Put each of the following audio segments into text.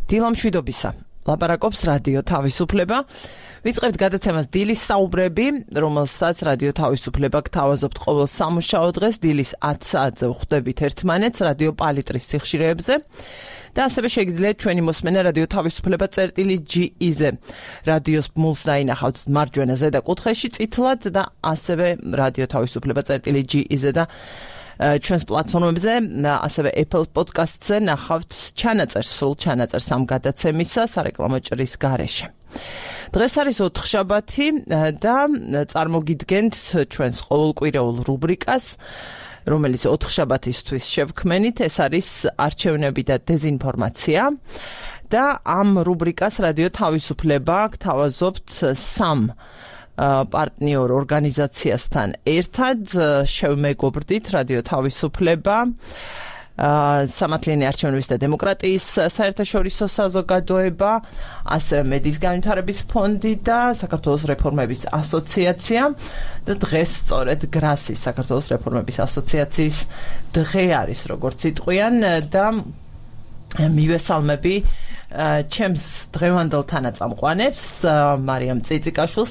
დილა მშვიდობისა. ლაპარაკობს რადიო თავისუფლება. ვიწყებთ გადაცემას დილის საუბრები, რომელსაც რადიო თავისუფლება გთავაზობთ ყოველ სამუშაო დღეს დილის 10 საათზე ვხვდებით ერთმანეთს რადიო პალიტრის სიხშირეებზე. და ასევე შეგიძლიათ ჩვენი მოსმენა რადიო თავისუფლება.ge-ზე. რადიოს ბმულს დაინახავთ მარჯვენა ზედა კუთხეში წითლად და ასევე რადიო თავისუფლება.ge-ზე და ჩვენს პლატფორმებზე, ასევე Apple Podcast-ზე ნახავთ ჩანაწერს, სრულ ჩანაწერს ამ გადაცემისა სარეკლამო ჭრის გარეშე. დღეს არის ოთხშაბათი და წარმოგიდგენთ ჩვენს ყოველკვირეულ რუბრიკას, რომელიც ოთხშაბათისთვის შევქმენით, ეს არის არჩევნები და დეზინფორმაცია და ამ რუბრიკას რადიო თავისუფლება გთავაზობთ სამ პარტნიორ ორგანიზაციასთან ერთად. შევმეგობრდით რადიო თავისუფლება, სამართლიანი არჩევნების და დემოკრატიის საერთაშორისო საზოგადოება, ასევე მედის განვითარების ფონდი და საქართველოს რეფორმების ასოციაცია და დღეს სწორედ გრასის საქართველოს რეფორმების ასოციაციის დღე არის, როგორც იტყვიან და მივესალმები ჩემს დღევანდელ თანაწამყვანებს, მარიამ წიწიკაშვილს,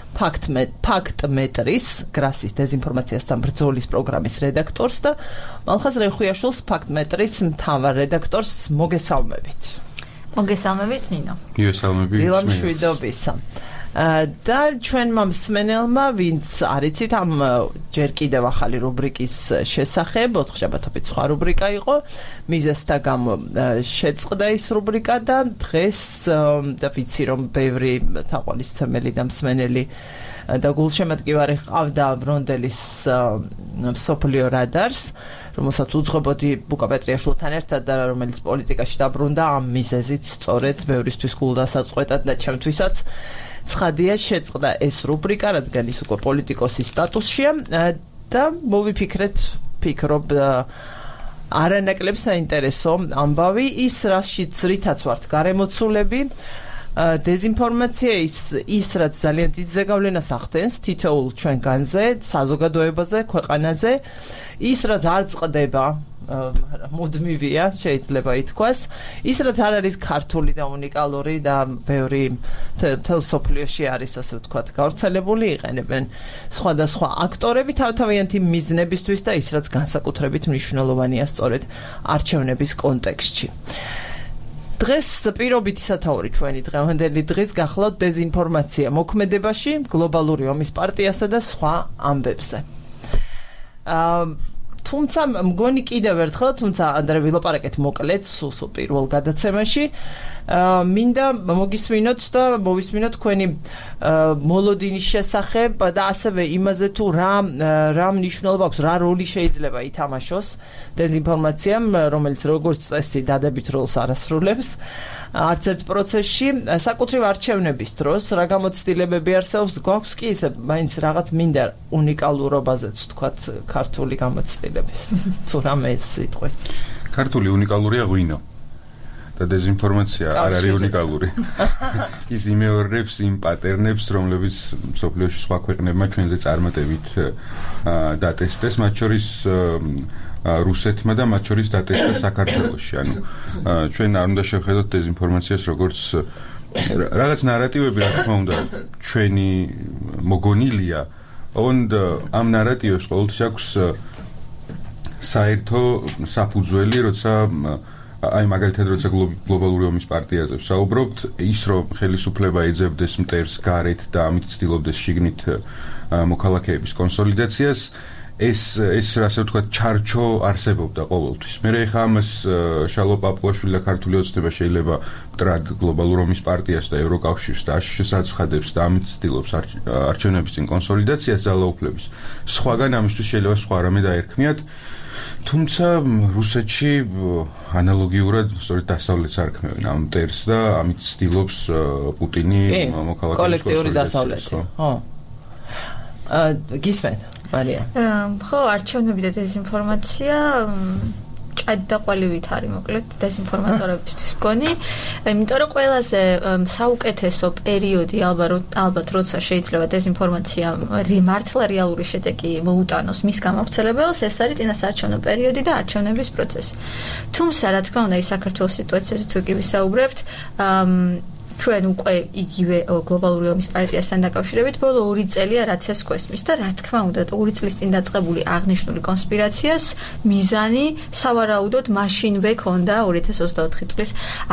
ფაქტმეტრის, გრასის დეზინფორმაციასთან ბრძოლის პროგრამის რედაქტორს და მალხაზ რეხუიაშვილს, ფაქტმეტრის მთავარ რედაქტორს. მოგესალმებით. მოგესალმებით, ნინო. მივესალმებით. დილა მშვიდობისა. და ჩვენმა მსმენელმა, ვინც არიცით ამ ჯერ კიდევ ახალი რუბრიკის შესახებ, ოთხშაბათობით სხვა რუბრიკა იყო, მიზეზთა გამო შეწყდა ის რუბრიკა და დღეს და ვიცი რომ ბევრი თაყვანისმცემელი და მსმენელი და გულშემატკივარი ყავდა ბრონდელის მსოფლიო რადარს, რომელსაც უძღვებოდი ბუკა პეტრიაშვილთან ერთად და რომელიც პოლიტიკაში დაბრუნდა ამ მიზეზით სწორედ ბევრისთვის გულდასაწყვეტად და ჩემთვისაც ცხადია შეწყდა ეს რუბრიკა, რადგან ის უკვე პოლიტიკოსის სტატუსშია და ვფიქრობ არანაკლებ საინტერესო ამბავი ის რითაც ვართ გარემოცულები, დეზინფორმაცია ის რაც ძალიან დიდ ზეგავლენას ახდენს თითოეულ ჩვენგანზე, საზოგადოებაზე, ქვეყანაზე, ის რაც არ წყდება, მუდმივია, შეიძლება ითქვას, ის რაც არ არის ქართული და უნიკალური და ბევრი თელ სოფლიოში არის, ასე ვთქვათ, გავრცელებული, იყენებენ სხვადასხვა აქტორები თავთავიანთი მიზნებისთვის და ის რაც განსაკუთრებით მნიშვნელოვანია სწორედ არჩევნების კონტექსტში. დღეს პირობითი სათაური ჩვენი დღევანდელი დღის გახლავთ დეზინფორმაცია მოქმედებაში, გლობალური ომის პარტიასა და სხვა ამბებზე. თუმცა მგონი კიდევ ერთხელ, თუმცა ანდრე ვილაპარაკეთ მოკლედ სულ პირველ გადაცემაში, მინდა მოგისმინოთ და მოვისმინოთ თქვენი მოლოდინის შესახებ და ასევე იმაზე თუ რა მნიშვნელობა აქვს, რა როლი შეიძლება ითამაშოს დეზინფორმაციამ, რომელიც როგორც წესი დადებით როლს არასრულებს არც ერთ პროცესში, საკუთრივ არჩევნების დროს რა გამოცდილებები არსებობს, გვაქვს კი ისე მაინც რაღაც მინდა უნიკალურობაზეც ვთქვათ ქართული გამოცდილების თუ რამე სიტყვით. ქართული უნიკალურია ღვინო და დეზინფორმაცია არ არის უნიკალური. ის იმეორებს იმ პატერნებს, რომლებიც მსოფლიოში სხვა ქვეყნებმა ჩვენზე წარმატებით დატესტეს, მათ შორის რუსეთმა და მათ შორის დატესტა საქართველოში. ანუ ჩვენ არ უნდა შევხედოთ დეზინფორმაციას როგორც რაღაც ნარატივები, რა თქმა უნდა, ჩვენი მოგონილია, ამ ნარატივებს ყოველთვის აქვს საერთო საფუძველი, როცა აი მაგალითად როცა გლობალური ომის პარტიაზე ვსაუბრობთ, ის რომ ხელისუფლება ეძებდეს მტერს გარეთ და ამით ცდილობდეს შიგნით მოქალაქეების კონსოლიდაციას, ეს ასე ვთქვათ ჩარჩო არსებობდა ყოველთვის. მე ხა ამას შალო პაპუაშვილი და ქართული ოცნება შეიძლება მტრად გლობალურ ომის პარტიას და ევროკავშირს და შესაცხადებს და ამით ცდილობს არჩევნების წინ კონსოლიდაციას ძალაუფლების. სხვაგან ამისთვის შეიძლება სხვა რამე დაერქმიათ. თუმცა რუსეთში ანალოგიურად სწორედ დასავლეთს არქმევენ ამ მტერს და ამით ცდილობს პუტინი მოქალაქეების კოლექტიური დასავლეთი. ხო. გისმენთ, მარია. ხო, არჩევნები და დეზინფორმაცია მწვადი და ყველივით არის მოკლედ დეზინფორმატორებისთვის გონი. იმიტომ რომ ყველაზე საუკეთესო პერიოდი ალბათ როცა შეიძლება დეზინფორმაცია მართლა რეალური შედეგი მოუტანოს მის გამავრცელებელს, ეს არის წინასაარჩევნო პერიოდი და არჩევნების პროცესი. თუმცა რა თქმა უნდა, ის საქართველოს სიტუაციაზე თუ კი ვისაუბრებთ, ჩვენ უკვე იგივე გლობალური ომის პარტიასთან დაკავშირებით ბოლო 2 წელია რაც ეს გვესმის და რა თქმა უნდა 2 წლის წინ დაწყებული აღნიშნული კონსპირაციას მიზანი სავარაუდოდ მაშინვე ქონდა 2024 წლის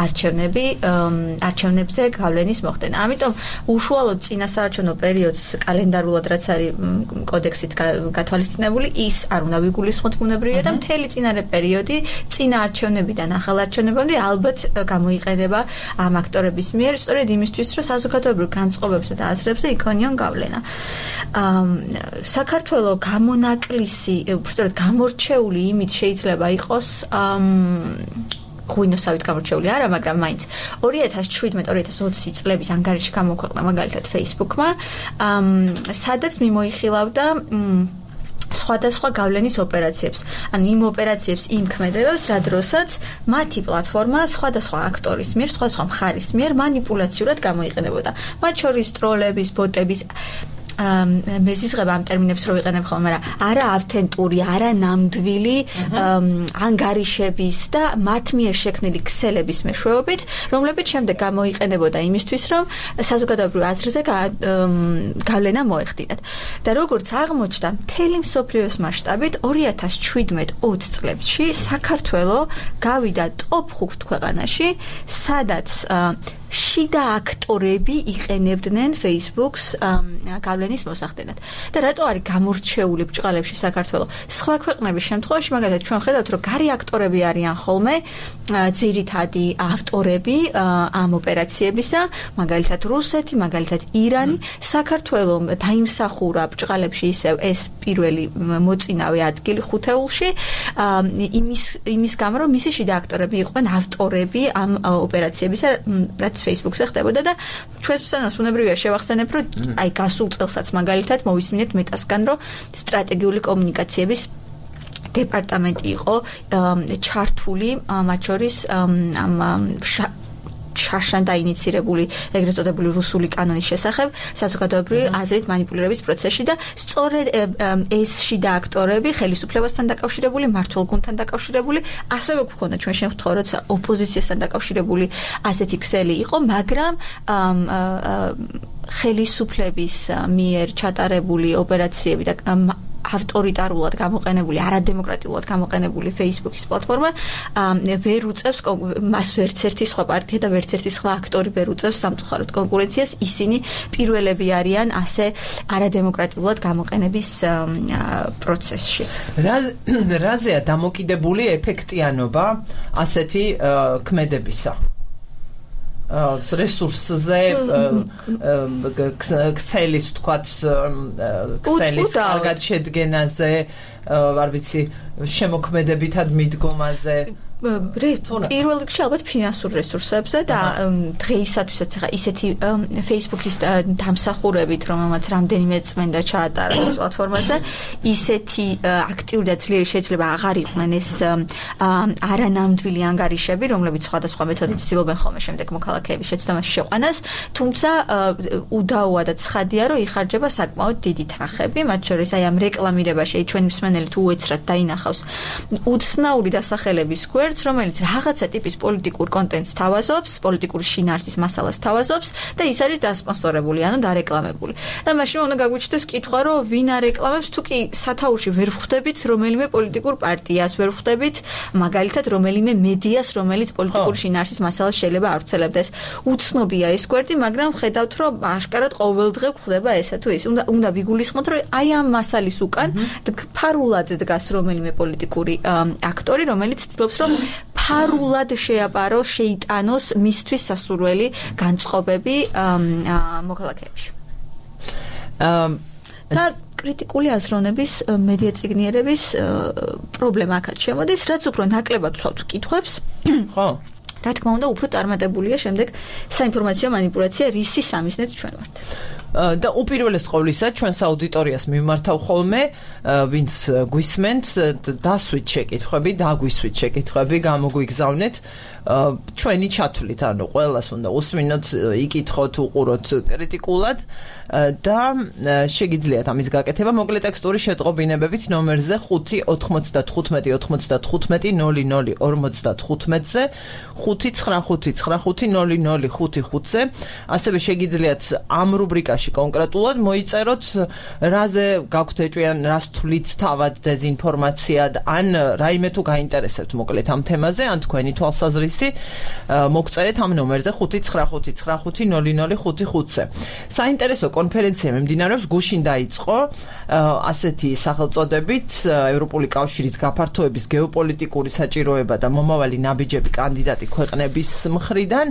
არჩევნებზე გავლენის მოხდენა. ამიტომ უშუალოდ წინასაარჩევნო პერიოდს კალენდარულად რაც არის კოდექსით გათვალისწინებული ის არ უნდა ვიგულისხმოთ ბუნებრივია და მთელი წინარე პერიოდი წინა არჩევნებიდან ახალ არჩევნებამდე ალბათ გამოიყენება ამ აქტორების მიერ სწორედ იმისთვის, რომ საზოგადოებრივ განწყობებსა და აზრებზე იქონიონ გავლენა. საქართველოს გამონაკლისი, უბრალოდ გამორჩეული იმით შეიძლება იყოს ღვინოსავით გამორჩეული არა, მაგრამ მაინც 2017-2020 წლების ანგარიში გამოქვეყნა მაგალითად Facebook-მა, სადაც მიმოიხილავდა სხვადასხვა გავლენის ოპერაციებს. ანუ იმ ოპერაციებს იმ ქმედებებს, რა დროსაც მათი პლატფორმა სხვადასხვა აქტორის მიერ, სხვადასხვა მხარის მიერ манипуляციურად გამოიყენებოდა. მათ შორის ტროლების, ბოტების მეზიზღება ამ ტერმინებს რო ვიყენებ ხოლმე, მაგრამ არა ავთენტური, არა ნამდვილი ანგარიშების და მათ მიერ შექმნილი ქსელების მეშვეობით, რომლებიც შემდეგ გამოიყენებოდა იმისთვის, რომ საზოგადოებრივ აზრზე გავლენა მოეხდინათ. და როგორც აღმოჩნდა, მთელი მსოფლიოს მასშტაბით 2017-20 წლებში საქართველოს გავიდა ტოპ 5 ქვეყანაში, სადაც შიდა აქტორები იყენებდნენ Facebook-ს გავლენის მოსახდენად. და რატო არის გამორჩეული ბჭყალებში საქართველოს? სხვა ქვეყნების შემთხვევაში, მაგალითად, ჩვენ ხედავთ, რომ გარი აქტორები არიან ხოლმე ძირითადი ავტორები ამ ოპერაციებისა, მაგალითად რუსეთი, მაგალითად ირანი. საქართველოს დაიმსახურა ბჭყალებში ისევ ეს პირველი მოწინავე ადგილი ხუთეულში, იმის გამო, რომ მისი შიდა აქტორები იყვნენ ავტორები ამ ოპერაციებისა, რაც Facebook-ზე ხდებოდა და ჩვენს ბუნებრივია შევახსენებ, რომ აი გასულ წელსაც მაგალითად მოვისმინეთ მეტასგან, რომ სტრატეგიული კომუნიკაციების დეპარტამენტი იყო ჩართული მათ შორის შარშან დაინიცირებული ეგრეთ წოდებული რუსული კანონის შესახებ საზოგადოებრივი აზრით манипуლირების პროცესში და სწორედ ეს შიდა აქტორები ხელისუფლებასთან დაკავშირებული, მმართველ გუნდთან დაკავშირებული, ასევე გვქონდა ჩვენ შემთხვევა, როცა ოპოზიციასთან დაკავშირებული ასეთი ქსელი იყო, მაგრამ ხელისუფლების მიერ ჩატარებული ოპერაციები და ავტორიტარულად გამოყენებული, არადემოკრატიულად გამოყენებული Facebook-ის პლატფორმა ვერ უწევს მას ვერც ერთი სხვა პარტია და ვერც ერთი სხვა აქტორი ვერ უწევს სამწუხაროდ კონკურენციას, ისინი პირველები არიან ასე არადემოკრატიულად გამოყენების პროცესში. რაზეა დამოკიდებული ეფექტიანობა ასეთი ქმედებისა? რესურსზე ქსელის ვთქვათ ქსელის კარგად შედგენაზე არ ვიცი შემოქმედებითად მიდგომაზე პირველ რიგში ალბათ ფინანსურ რესურსებზე და დღეისათვისაც ახლა ისეთი Facebook-ის დამსახურებით, რომელმაც რამდენიმე წმენდა ჩაატარა ეს პლატფორმაზე, ისეთი აქტიური და ძლიერი შეიძლება აღარ იყვნენ ეს არანამდვილი ანგარიშები, რომლებიც სხვადასხვა მეთოდით ცდილობენ ხოლმე შემდეგ მოქალაქეების შეცდომაში შეყვანას, თუმცა უდაოა და ცხადია, რომ იხარჯება საკმაოდ დიდი თანხები, მათ შორის აი ამ რეკლამირებაში ჩვენი მსმენელი თუ უეცრად დაინახავს უცნაური დასახელების გვერდს, რომელიც რაღაცა ტიპის პოლიტიკურ კონტენტს თავაზობს, პოლიტიკური შინაარსის მასალას თავაზობს და ის არის დასპონსორებული, ანუ დარეკლამებული. და მაშინ უნდა გაგვიჩნდეს კითხვა, რომ ვინ არეკლამებს, თუ კი სათაურში ვერ ვხვდებით რომელიმე პოლიტიკურ პარტიას, ვერ ვხვდებით მაგალითად რომელიმე მედიას, რომელიც პოლიტიკური შინაარსის მასალას შეიძლება ავრცელებდეს. უცნობია ეს გვერდი, მაგრამ ხედავთ, რომ აშკარად ყოველდღე გვხვდება ესა თუ ის. უნდა ვიგულისხმოთ, რომ აი ამ მასალის უკან ფარულად დგას რომელიმე პოლიტიკური აქტორი, რომელიც ცდილობს, რომ ფარულად შეაპაროს, შეიტანოს მისთვის სასურველი განწყობები მოქალაქეებში. და კრიტიკული აზროვნების მედია წიგნიერების პრობლემა აქაც შემოდის, რაც უფრო ნაკლებად ვთქვათ კითხვებს. ხო. რა თქმა უნდა, უფრო წარმატებულია შემდეგ საინფორმაციო манипуляცია, რისი სამიზნედ ჩვენ ვართ. და უპირველეს ყოვლისა ჩვენს აუდიტორიას მიმართავ ხოლმე ვინც გვისმენთ დასვით შეკითხვები, დაგვისვით შეკითხვები, გამოგვიგზავნეთ ჩვენი ჩათვლით, ანუ ყველას უნდა უსმინოთ, იკითხოთ, უყუროთ კრიტიკულად და შეგიძლიათ ამის გაკეთება მოკლე ტექსტური შეტყობინებებით ნომერზე 595-95-00-00-55-ზე 595-95-00-55-ზე ასევე შეგიძლიათ ამ რუბრიკაში კონკრეტულად მოიწეროთ რაზე გაქვთ ეჭვიან, რას თვლით თავად დეზინფორმაციად ან რაიმე თუ გაინტერესებთ მოკლედ ამ თემაზე ან თქვენი თვალსაზრისი მოგწერეთ ამ ნომერზე 595-95-00-55-ზე. საინტერესო კონფერენცია მიმდინარეობს გუშინ დაიწყო ასეთი სახელწოდებით ევროპული კავშირის გაფართოების გეოპოლიტიკური საჭიროება და მომავალი ნაბიჯები კანდიდატი ქვეყნების მხრიდან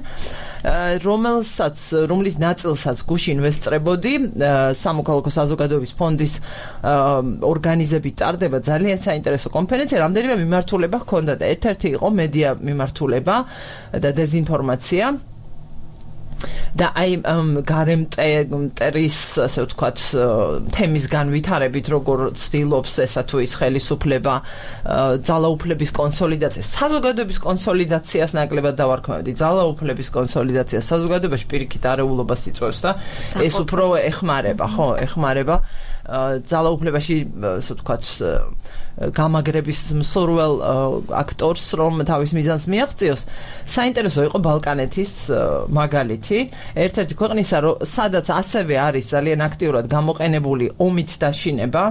რომლის ნაწილსაც გუშინ ვესწრებოდი სამოქალაქო საზოგადოების ფონდის ორგანიზებით ტარდება ძალიან საინტერესო კონფერენცია, რამდენიმე მიმართულება ჰქონდა და ერთ-ერთი იყო მედია მიმართულება და დეზინფორმაცია და აი გარემტერის ასე ვთქვათ თემის განვითარებით როგორ ცდილობს ესა თუ ის ხელისუფლება ძალაუფლების კონსოლიდაციას, საზოგადოების კონსოლიდაციას ნაკლებად დავარქმევდი, ძალაუფლების კონსოლიდაციას საზოგადოებაში პირიქით არეულობას იწვევს და ეს უფრო ეხმარება, ხო, ეხმარება ძალაუფლებაში ასე ვთქვათ გამაგრების მსურველ აქტორს რომ თავის მიზანს მიაღწიოს. საინტერესო იყო ბალკანეთის მაგალითი, ერთ-ერთი ქვეყნისა, სადაც ასევე არის ძალიან აქტიურად გამოყენებული ომით დაშინება.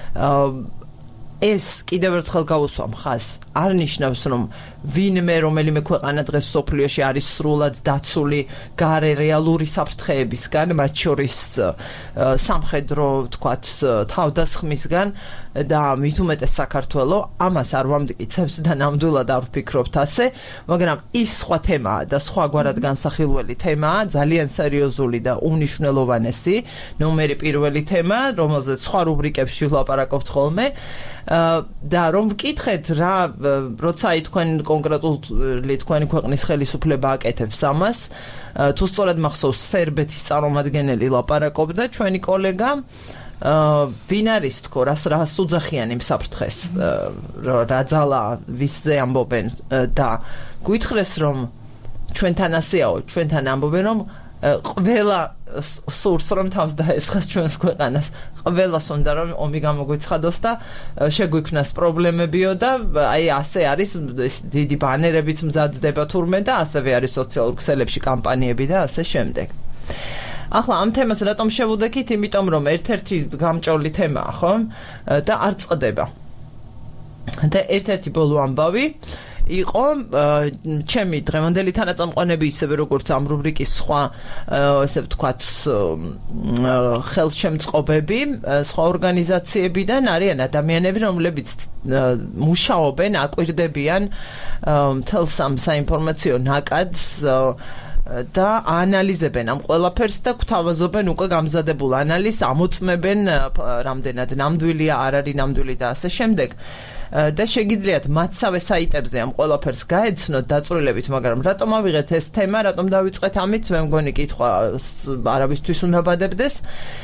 ეს კიდევ ერთხელ გავუსვა მხას არ ნიშნავს რომ ვინმე რომელიმე ქვეყანა დღეს სოფლიოში არის სრულად დაცული გარე რეალური საფრთხეებისგან, მათ შორის სამხედრო თქვათ თავდასხმისგან და მით უმეტეს საქართველო ამას არ ვამტკიცებთ და ნამდვილად არ ვფიქრობთ ასე, მაგრამ ის სხვა თემაა და სხვაგვარად განსახილველი თემაა, ძალიან სერიოზული და უმნიშვნელოვანესი, ნომერი პირველი თემა, რომელზეც სხვა რუბრიკებში ვლაპარაკობთ ხოლმე. და რომ ვკითხეთ რა როცა თქვენ კონკრეტული თქვენი ქვეყნის ხელისუფლება აკეთებს ამას თუ სწორად მახსოვს სერბეთის წარმომადგენელი ლაპარაკობდა ჩვენი კოლეგა ვინ არის თქო რას უძახიან იმ საფრთხეს რა ძალა ვისზე ამბობენ და გვითხრეს რომ ჩვენთან ასეაო ჩვენთან ამბობენ რომ ყველა სურს რომ თავს დაესხას ჩვენს ქვეყანას ყველას უნდა რომ ომი გამოგვიცხადოს და შეგვიქმნას პრობლემებიო და აი ასე არის დიდი ბანერებიც მზადდება თურმე და ასევე არის სოციალურ ქსელებში კამპანიები და ასე შემდეგ. ახლა ამ თემას რატომ შევუდექით? იმიტომ რომ ერთ-ერთი გამჭოლი თემაა, ხო? და არ წყდება. და ერთ-ერთი ბოლო ამბავი იყო ჩემი დღევანდელი თანაწამყვანები ისევე როგორც ამ რუბრიკის სხვა ესე ვთქვათ ხელშემწყობები სხვა ორგანიზაციებიდან არიან ადამიანები რომლებიც მუშაობენ აკვირდებიან მთელს ამ საინფორმაციო ნაკადს და ანალიზებენ ამ ყველაფერს და გვთავაზობენ უკვე გამზადებულ ანალიზს, ამოწმებენ რამდენად ნამდვილია, არ არის ნამდვილი და ასე შემდეგ. და შეგიძლიათ მათსავე საიტებზე ამ ყველაფერს გაეცნოთ დაწვრილებით, მაგრამ რატომ ავიღეთ ეს თემა, რატომ დავიწყეთ ამით, მე მგონი კითხვა არავისთვის უნდა ბადებდეს.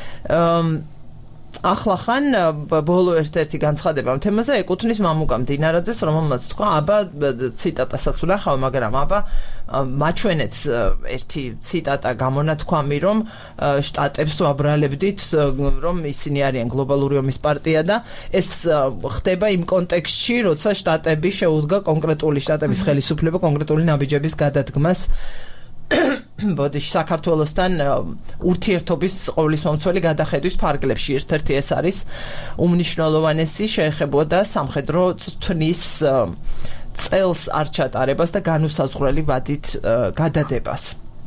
ახლა ხან ბოლო ერთ-ერთი განცხადება ამ თემაზე ეკუთვნის მამუკა მდინარაძეს, რომელმაც თქვა, აბა ციტატასაც ვნახავ, მაგრამ აბა მაჩვენეთ ერთი ციტატა გამონათქვამი, რომ შტატებს ვაბრალებდით, რომ ისინი არიან გლობალური ომის პარტია და ეს ხდება იმ კონტექსტში, როცა შტატები შეუდგა კონკრეტული შტატების ხელისუფლება კონკრეტული ნაბიჯების გადადგმას ბოდიში საქართველოსთან ურთიერთობის ყოვლისმომცველი გადახედვის ფარგლებში. ერთ-ერთი ეს არის უმნიშვნელოვანესი, შეეხებოდა სამხედრო წვნის წელს არ ჩატარებას და განუსაზღვრელი ვადით გადადებას.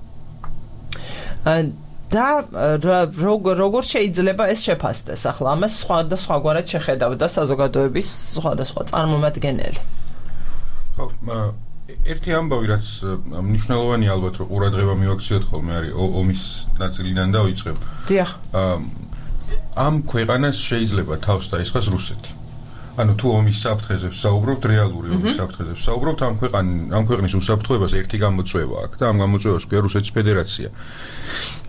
და როგორ შეიძლება ეს შეფასდეს? ახლა ამას სხვადასხვაგვარად შეხედავდა საზოგადოების სხვადასხვა წარმომადგენელი. ხო, ერთი ამბავი რაც მნიშვნელოვანია ალბათ რომ ყურადღება მივაქციოთ ხოლმე არის ომის ნაწილიდან დავიწყებ. დიახ. ამ ქვეყანას შეიძლება თავს დაესხას რუსეთი. ანუ თუ ომის საფრთხეზე ვსაუბრობთ, რეალური ომის საფრთხეზე ვსაუბრობთ, ამ ქვეყნის უსაფრთხოებას ერთი გამოწვევა აქვს და ამ გამოწვევას ქვია რუსეთის ფედერაცია.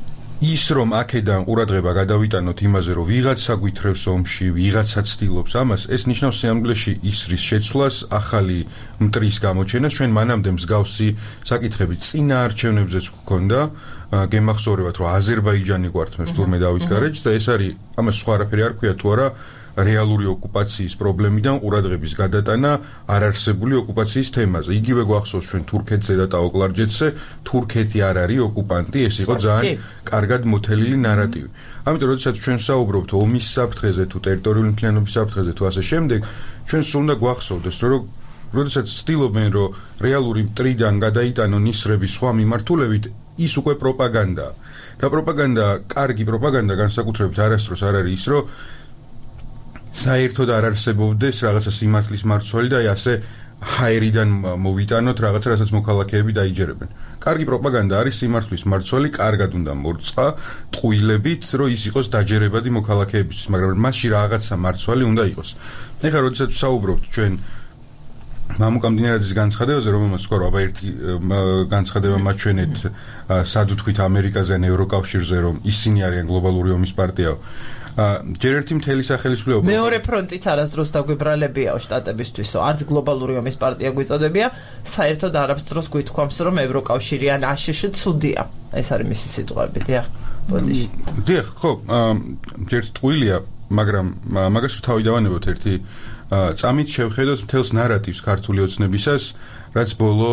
ის რომ აქედან ყურადღება გადავიტანოთ იმაზე, რომ ვიღაცა გვითრევს ომში, ვიღაცა ცდილობს ამას, ეს ნიშნავს სიამგლეში ისრის შეცვლას, ახალი მტრის გამოჩენას. ჩვენ მანამდე მსგავსი საკითხები წინა არჩევნებზეც გვქონდა. გემახსოვრებათ, რომ აზერბაიჯანი გვართმევს თურმე დავით გარეჯს და ეს არის ამას სხვა არაფერი არ ქვია თუ არა რეალური ოკუპაციის პრობლემიდან ყურადღების გადატანა არარსებული ოკუპაციის თემაზე. იგივე გვახსოვს ჩვენ თურქეთზე და ტაოკლარჯეთზე, თურქეთი არ არის ოკუპანტი, ეს იყო ძალიან კარგად მოთელილი ნარატივი. ამიტომ როდესაც ჩვენ საუბრობთ ომის საფრთხეზე თუ ტერიტორიული მთლიანობის საფრთხეზე თუ ასე შემდეგ, ჩვენ სულ უნდა გვახსოვდეს, რომ როდესაც ცდილობენ, რომ რეალური მტრიდან გადაიტანონ ისრები სხვა მიმართულებით, ის უკვე პროპაგანდაა. და პროპაგანდა, კარგი პროპაგანდა განსაკუთრებით არასდროს არ არის ის, რომ საერთოდ არ არსებობდეს რაღაცა სიმართლის მარცვალი და ასე ჰაერიდან მოვიტანოთ რაღაცა, რასაც მოქალაქეები დაიჯერებენ. კარგი პროპაგანდა არის სიმართლის მარცვალი, კარგად უნდა მორწყა ტყუილებით, რომ ის იყოს დაჯერებადი მოქალაქეებისთვის, მაგრამ მასში რაღაცა მარცვალი უნდა იყოს. ეხლა როდესაც საუბრობთ ჩვენ მამუკა მდინარაძის განცხადებაზე, რომელმაც თქვა, რომ აბა ერთი განცხადება მაჩვენეთ სად ვთქვით ამერიკაზე ან ევროკავშირზე, რომ ისინი არიან გლობალური ომის პარტია. ჯერ ერთი მთელი სახელისუფლება მეორე ფრონტიც არასდროს დაგვიბრალებიაო შტატებისთვისო, არც გლობალური ომის პარტია გვიწოდებია, საერთოდ არასდროს გვითქვამს, რომ ევროკავშირი ან აშშ ცუდია. ეს არის მისი სიტყვები, დიახ. ბოდიში. დიახ, ხო, ჯერ ტყუილია, მაგრამ მაგას თავი დავანებოთ ერთი წამით შევხედოთ მთელს ნარატივს ქართული ოცნებისას, რაც ბოლო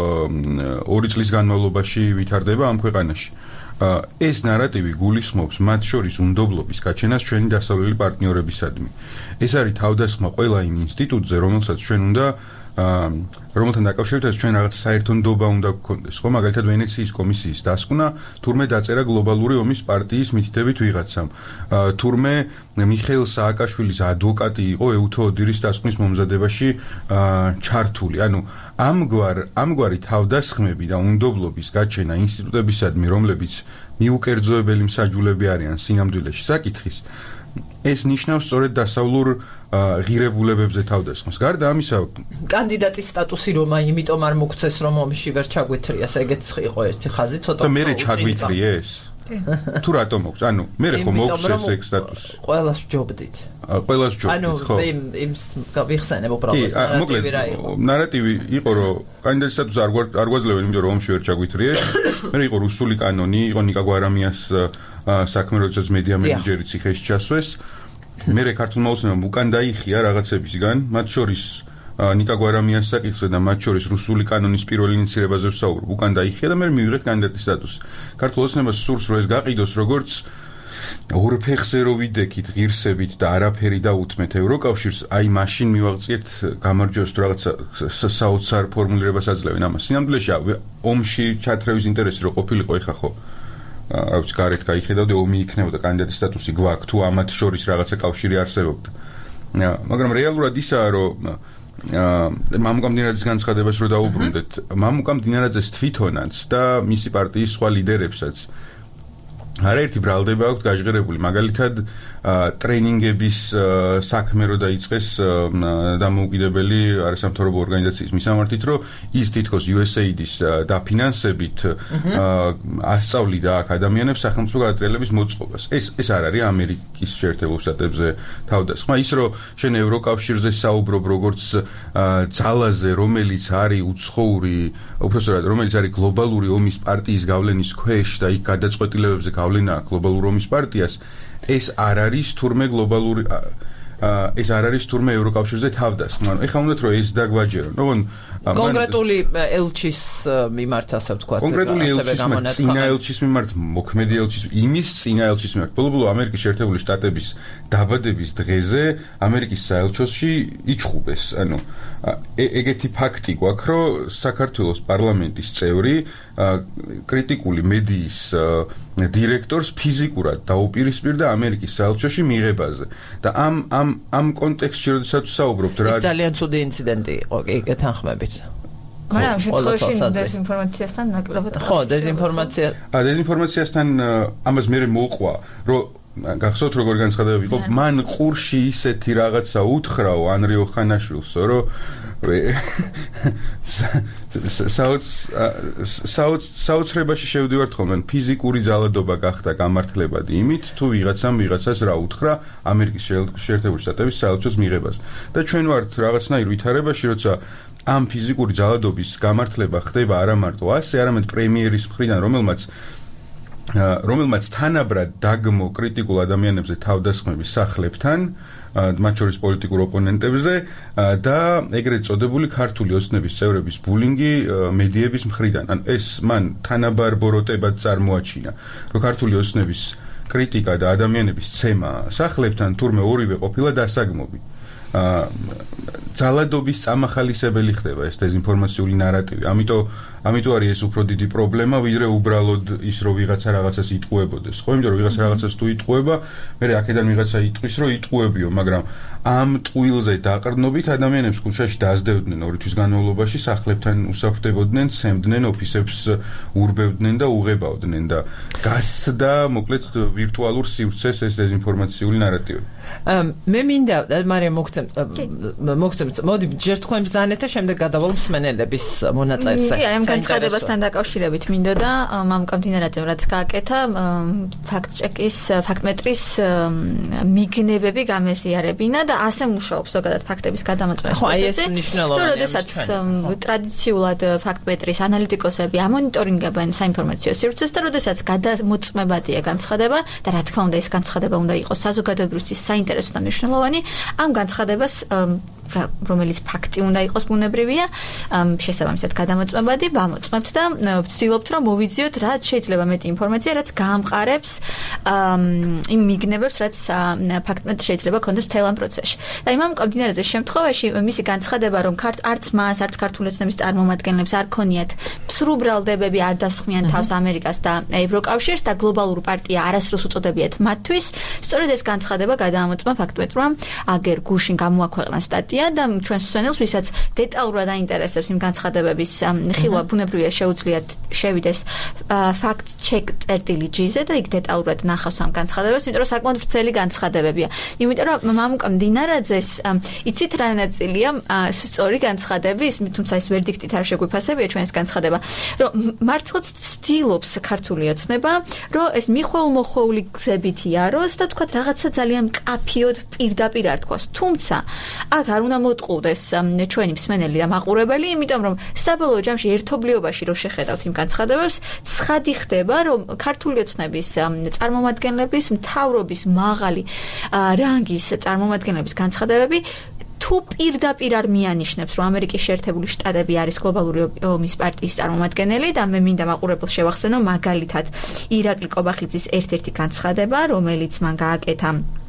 2 წლის განმავლობაში ვითარდება ამ ქვეყანაში. ეს ნარატივი გულისხმობს მათ შორის უნდობლობის გაჩენას ჩვენი დასავლელი პარტნიორებისადმი. ეს არის თავდასხმა ყველა იმ ინსტიტუტზე, რომელსაც ჩვენ უნდა რომელთან დაკავშირებითაც ჩვენ რაღაც საერთო ნდობა უნდა გქონდეს, ხო, მაგალითად ვენეციის კომისიის დასკვნა, თურმე დაწერა გლობალური ომის პარტიის მითითებით ვიღაცამ. თურმე მიხეილ სააკაშვილის ადვოკატი იყო ეუთო ოდირის დასკვნის მომზადებაში ჩართული. ანუ ამგვარი თავდასხმები და უნდობლობის გაჩენა ინსტიტუტებისადმი, რომლებიც მიუკერძოებელი მსაჯულები არიან სინამდვილეში საკითხის, ეს ნიშნავს სწორედ დასავლურ ღირებულებებზე თავდასხმას. გარდა ამისა, კანდიდატის სტატუსი რომა იმიტომ არ მოგცეს, რომ ომში ვერ ჩაგვეთრიას, ეგეც იყო ერთი ხაზი, ცოტა და მე ჩაგვიტრიეს? თუ რატომ მოგვც? ანუ მე ხო მოგცეს ეგ სტატუსი. ყველას ვჯობდით. ყველას ვჯობდით, ხო. ანუ იმ ვიხსენებ უბრალოდ. მოკლედ, ნარატივი იყო, რომ კანდიდატის სტატუსი არ გვაძლევენ, იმიტომ რომ ომში ვერ ჩაგვითრიეს. მე იყო რუსული კანონი, იყო ნიკა გვარამიას საქმე, როდესაც მედია მენეჯერი ციხეში ჩასვეს. მე ქართულმა ოცნებამ უკან დაიხია რაღაცებისგან, მათ შორის ნიკა გვარამიას საკითხზე და მათ შორის რუსული კანონის პირველ ინიცირებაზე ვსაუბრობ. უკან დაიხია და მე მივიღეთ კანდიდატის სტატუსი. ქართულ ოცნებას სურს, რომ ეს გაყიდოს როგორც ორფეხზე რო ვიდექით ღირსებით და არაფერი დაუთმეთ ევროკავშირს, აი მაშინ მივაღწიეთ გამარჯვებას თუ რაღაცა საოცარ ფორმულირებას აძლევენ ამას. სინამდვილეში ომში ჩათრევის ინტერესი რო ყოფილიყო, ეხა ხო რაც გარეთ გაიხედავდა ომი იქნებოდა კანდიდატის სტატუსი გვაქვს თუ ამათ შორის რაღაცა კავშირი არსებობდა. მაგრამ რეალურად ისაა, რომ მამუკა მდინარაძის განცხადებას რო დაუბრუნდეთ, მამუკა მდინარაძეს თვითონაც და მისი პარტიის სხვა ლიდერებსაც არაერთი ბრალდება აქვს გაჟღერებული, მაგალითად ტრენინგების საქმე რო დაიწყეს დამოუკიდებელი არასამთავრობო ორგანიზაციის მისამართით, რომ ის თითქოს USAID-ის დაფინანსებით ასწავლიდა აქ ადამიანებს სახელმწიფო გადატრიალების მოწყობას. ეს არ არის ამერიკის შეერთებულ შტატებზე თავდასხმა. ის რომ შენ ევროკავშირზე საუბრობ როგორც ძალაზე, რომელიც არის უცხოური, უბრალოდ რომელიც არის გლობალური ომის პარტიის გავლენის ქვეშ და იქ გადაწყვეტილებებზე გავლენა გლობალურ ომის პარტიას, ეს არ არის თურმე გლობალური ეს არ არის თურმე ევროკავშირზე თავდასხმა. ეხლა უნდათ რომ ეს დაგვაჯერონ. ოღონ კონკრეტული ელჩის მიმართ ასე ვთქვათ, კონკრეტული ელჩის მიმართ, წინა ელჩის მიმართ, მოქმედი elchis, იმის წინა elchis მიმართ. ბოლო-ბოლო ამერიკის შეერთებული შტატების დაბადების დღეზე ამერიკის საელჩოში იჩხუბეს. ანუ ეგეთი ფაქტი გვაქვს, რომ საქართველოს პარლამენტის წევრი კრიტიკული მედიის დირექტორს ფიზიკურად დაუპირისპირდა ამერიკის საელჩოში მიღებაზე. და ამ კონტექსტში როდესაც საუბრობთ რა ძალიან ცუდი ინციდენტი იყო, კი, გეთანხმებით. მაგრამ შემთხვევაში დეზინფორმაციასთან ნაკლებად ხო, დეზინფორმაციასთან ამას მე მოყვა, რომ გახსოვთ როგორ განცხადებები იყო მან ყურში ისეთი რაღაცა უთხრაო ანრი ოხანაშვილსო რომ საოცრებაში შევდივართ ხოლმე ფიზიკური ძალადობა გახდა გამართლებადი იმით თუ ვიღაცას რა უთხრა ამერიკის შეერთებული შტატების საელჩოს მიღებას და ჩვენ ვართ რაღაცნაირ ვითარებაში როცა ამ ფიზიკური ძალადობის გამართლება ხდება არა მარტო ასე არამედ პრემიერის მხრიდან რომელმაც თანაბრად დაგმო კრიტიკულ ადამიანებზე თავდასხმების სახლებთან მათ შორის პოლიტიკურ ოპონენტებზე და ეგრეთ წოდებული ქართული ოცნების წევრების ბულინგი მედიების მხრიდან. ან ეს მან თანაბარ ბოროტებად წარმოაჩინა, რომ ქართული ოცნების კრიტიკა და ადამიანების ცემა სახლებთან თურმე ორივე ყოფილა დასაგმობი. ძალადობის წამახალისებელი ხდება ეს დეზინფორმაციული ნარატივი. ამიტომ არის ეს უფრო დიდი პრობლემა, ვიდრე უბრალოდ ის რომ ვიღაცა რაღაცას იტყუებოდეს. ხო, იმიტომ რომ ვიღაცა რაღაცას თუ იტყუება, მე აქედან ვიღაცა იტყვის, რომ იტყუებიო, მაგრამ ამ ტყუილზე დაყრდნობით ადამიანებს ქუჩაში დაასდევდნენ 2 თვის განმავლობაში, სახლებთან უსაფრთხებოდნენ, ცემდნენ, ოფისებს ურბევდნენ და უღებავდნენ და გასცდა, მოკლედ ვირტუალურ სივრცეს ეს დეზინფორმაციული ნარატივი. მე მინდა მარია მოგცემთ მოდი ჯერ თქვენ ბრძანეთ და შემდეგ გადავალ მსმენელების მონაწერზე. ამ განცხადებასთან დაკავშირებით მინდა და მამუკა მდინარაძემ რაც გააკეთა ფაქტმეტრის მიგნებები გამეზიარებინა და ასე მუშაობს ზოგადად ფაქტების გადამოწმების პროცესი. ხო, ეს მნიშვნელოვანია. როდესაც ტრადიციულად ფაქტმეტრის ანალიტიკოსები ამონიტორინგებენ საინფორმაციო სივრცეს და როდესაც გადამოწმებადია განცხადება და რა თქმა უნდა ეს განცხადება უნდა იყოს საზოგადოებისთვის საინტერესო და მნიშვნელოვანი, ამ განცხადებას რომელიც ფაქტი უნდა იყოს ბუნებრივია, შესაბამისად გადამოწმებადი ვამოწმებთ და ვცდილობთ რომ მოვიძიოთ რაც შეიძლება მეტი ინფორმაცია, რაც გაამყარებს იმ მიგნებებს, რაც ფაქტმეტრი შეიძლება ქონდეს მთელ ამ პროცესში. და იმ მამუკამდინარაძეს შემთხვევაში მისი განცხადება რომ არც მას, არც ქართული ოცნების წარმომადგენლებს არ ქონიათ ცრუ ბრალდებები არ დასხმიან თავს ამერიკას და ევროკავშირს და გლობალურ პარტია არასდროს უწოდებიათ მათთვის, სწორედ ეს განცხადება გადაამოწმა ფაქტმეტრმა აგერ გუშინ გამოაქვეყნა სტატია და ჩვენს მსმენელს, ვისაც დეტალურად აინტერესებს იმ განცხადებების ხილვა, ბუნებრივია შეუძლიათ შევიდეს fact-check.gz და იქ დეტალურად ნახავს ამ განცხადებებს, იმიტომ რომ საკმაოდ ვრცელი განცხადებებია. იმიტომ რომ მამუკა მდინარაძეს იცით რა ნაწილია სწორი განცხადების, თუმცა ეს ვერდიქტით არ შეგვიფასებია ჩვენს განცხადება, რომ მართლაც ცდილობს ქართული ოცნება, რომ ეს მიხვეულ-მოხვეული გზებით იაროს და თქვა რაღაცა ძალიან მკაფიოდ პირდაპირ არ თქვას. თუმცა აქ არ უნდა მოტყუდეს ჩვენი მსმენელი და მაყურებელი, იმიტომ რომ საბოლოო ჯამში ერთობლიობაში რო შეხედავთ იმ განცხადებებს, ცხადი ხდება, რომ ქართული ოცნების წარმომადგენლების მთავრობის მაღალი რანგის წარმომადგენლების განცხადებები თუ პირდაპირ არ მიანიშნებს, რომ ამერიკის შეერთებული შტატები არის გლობალური ომის პარტიის წარმომადგენელი და მე მინდა მაყურებელს შევახსენო მაგალითად ირაკლი კობახიძის ერთ-ერთი განცხადება, რომელიც მან გააკეთა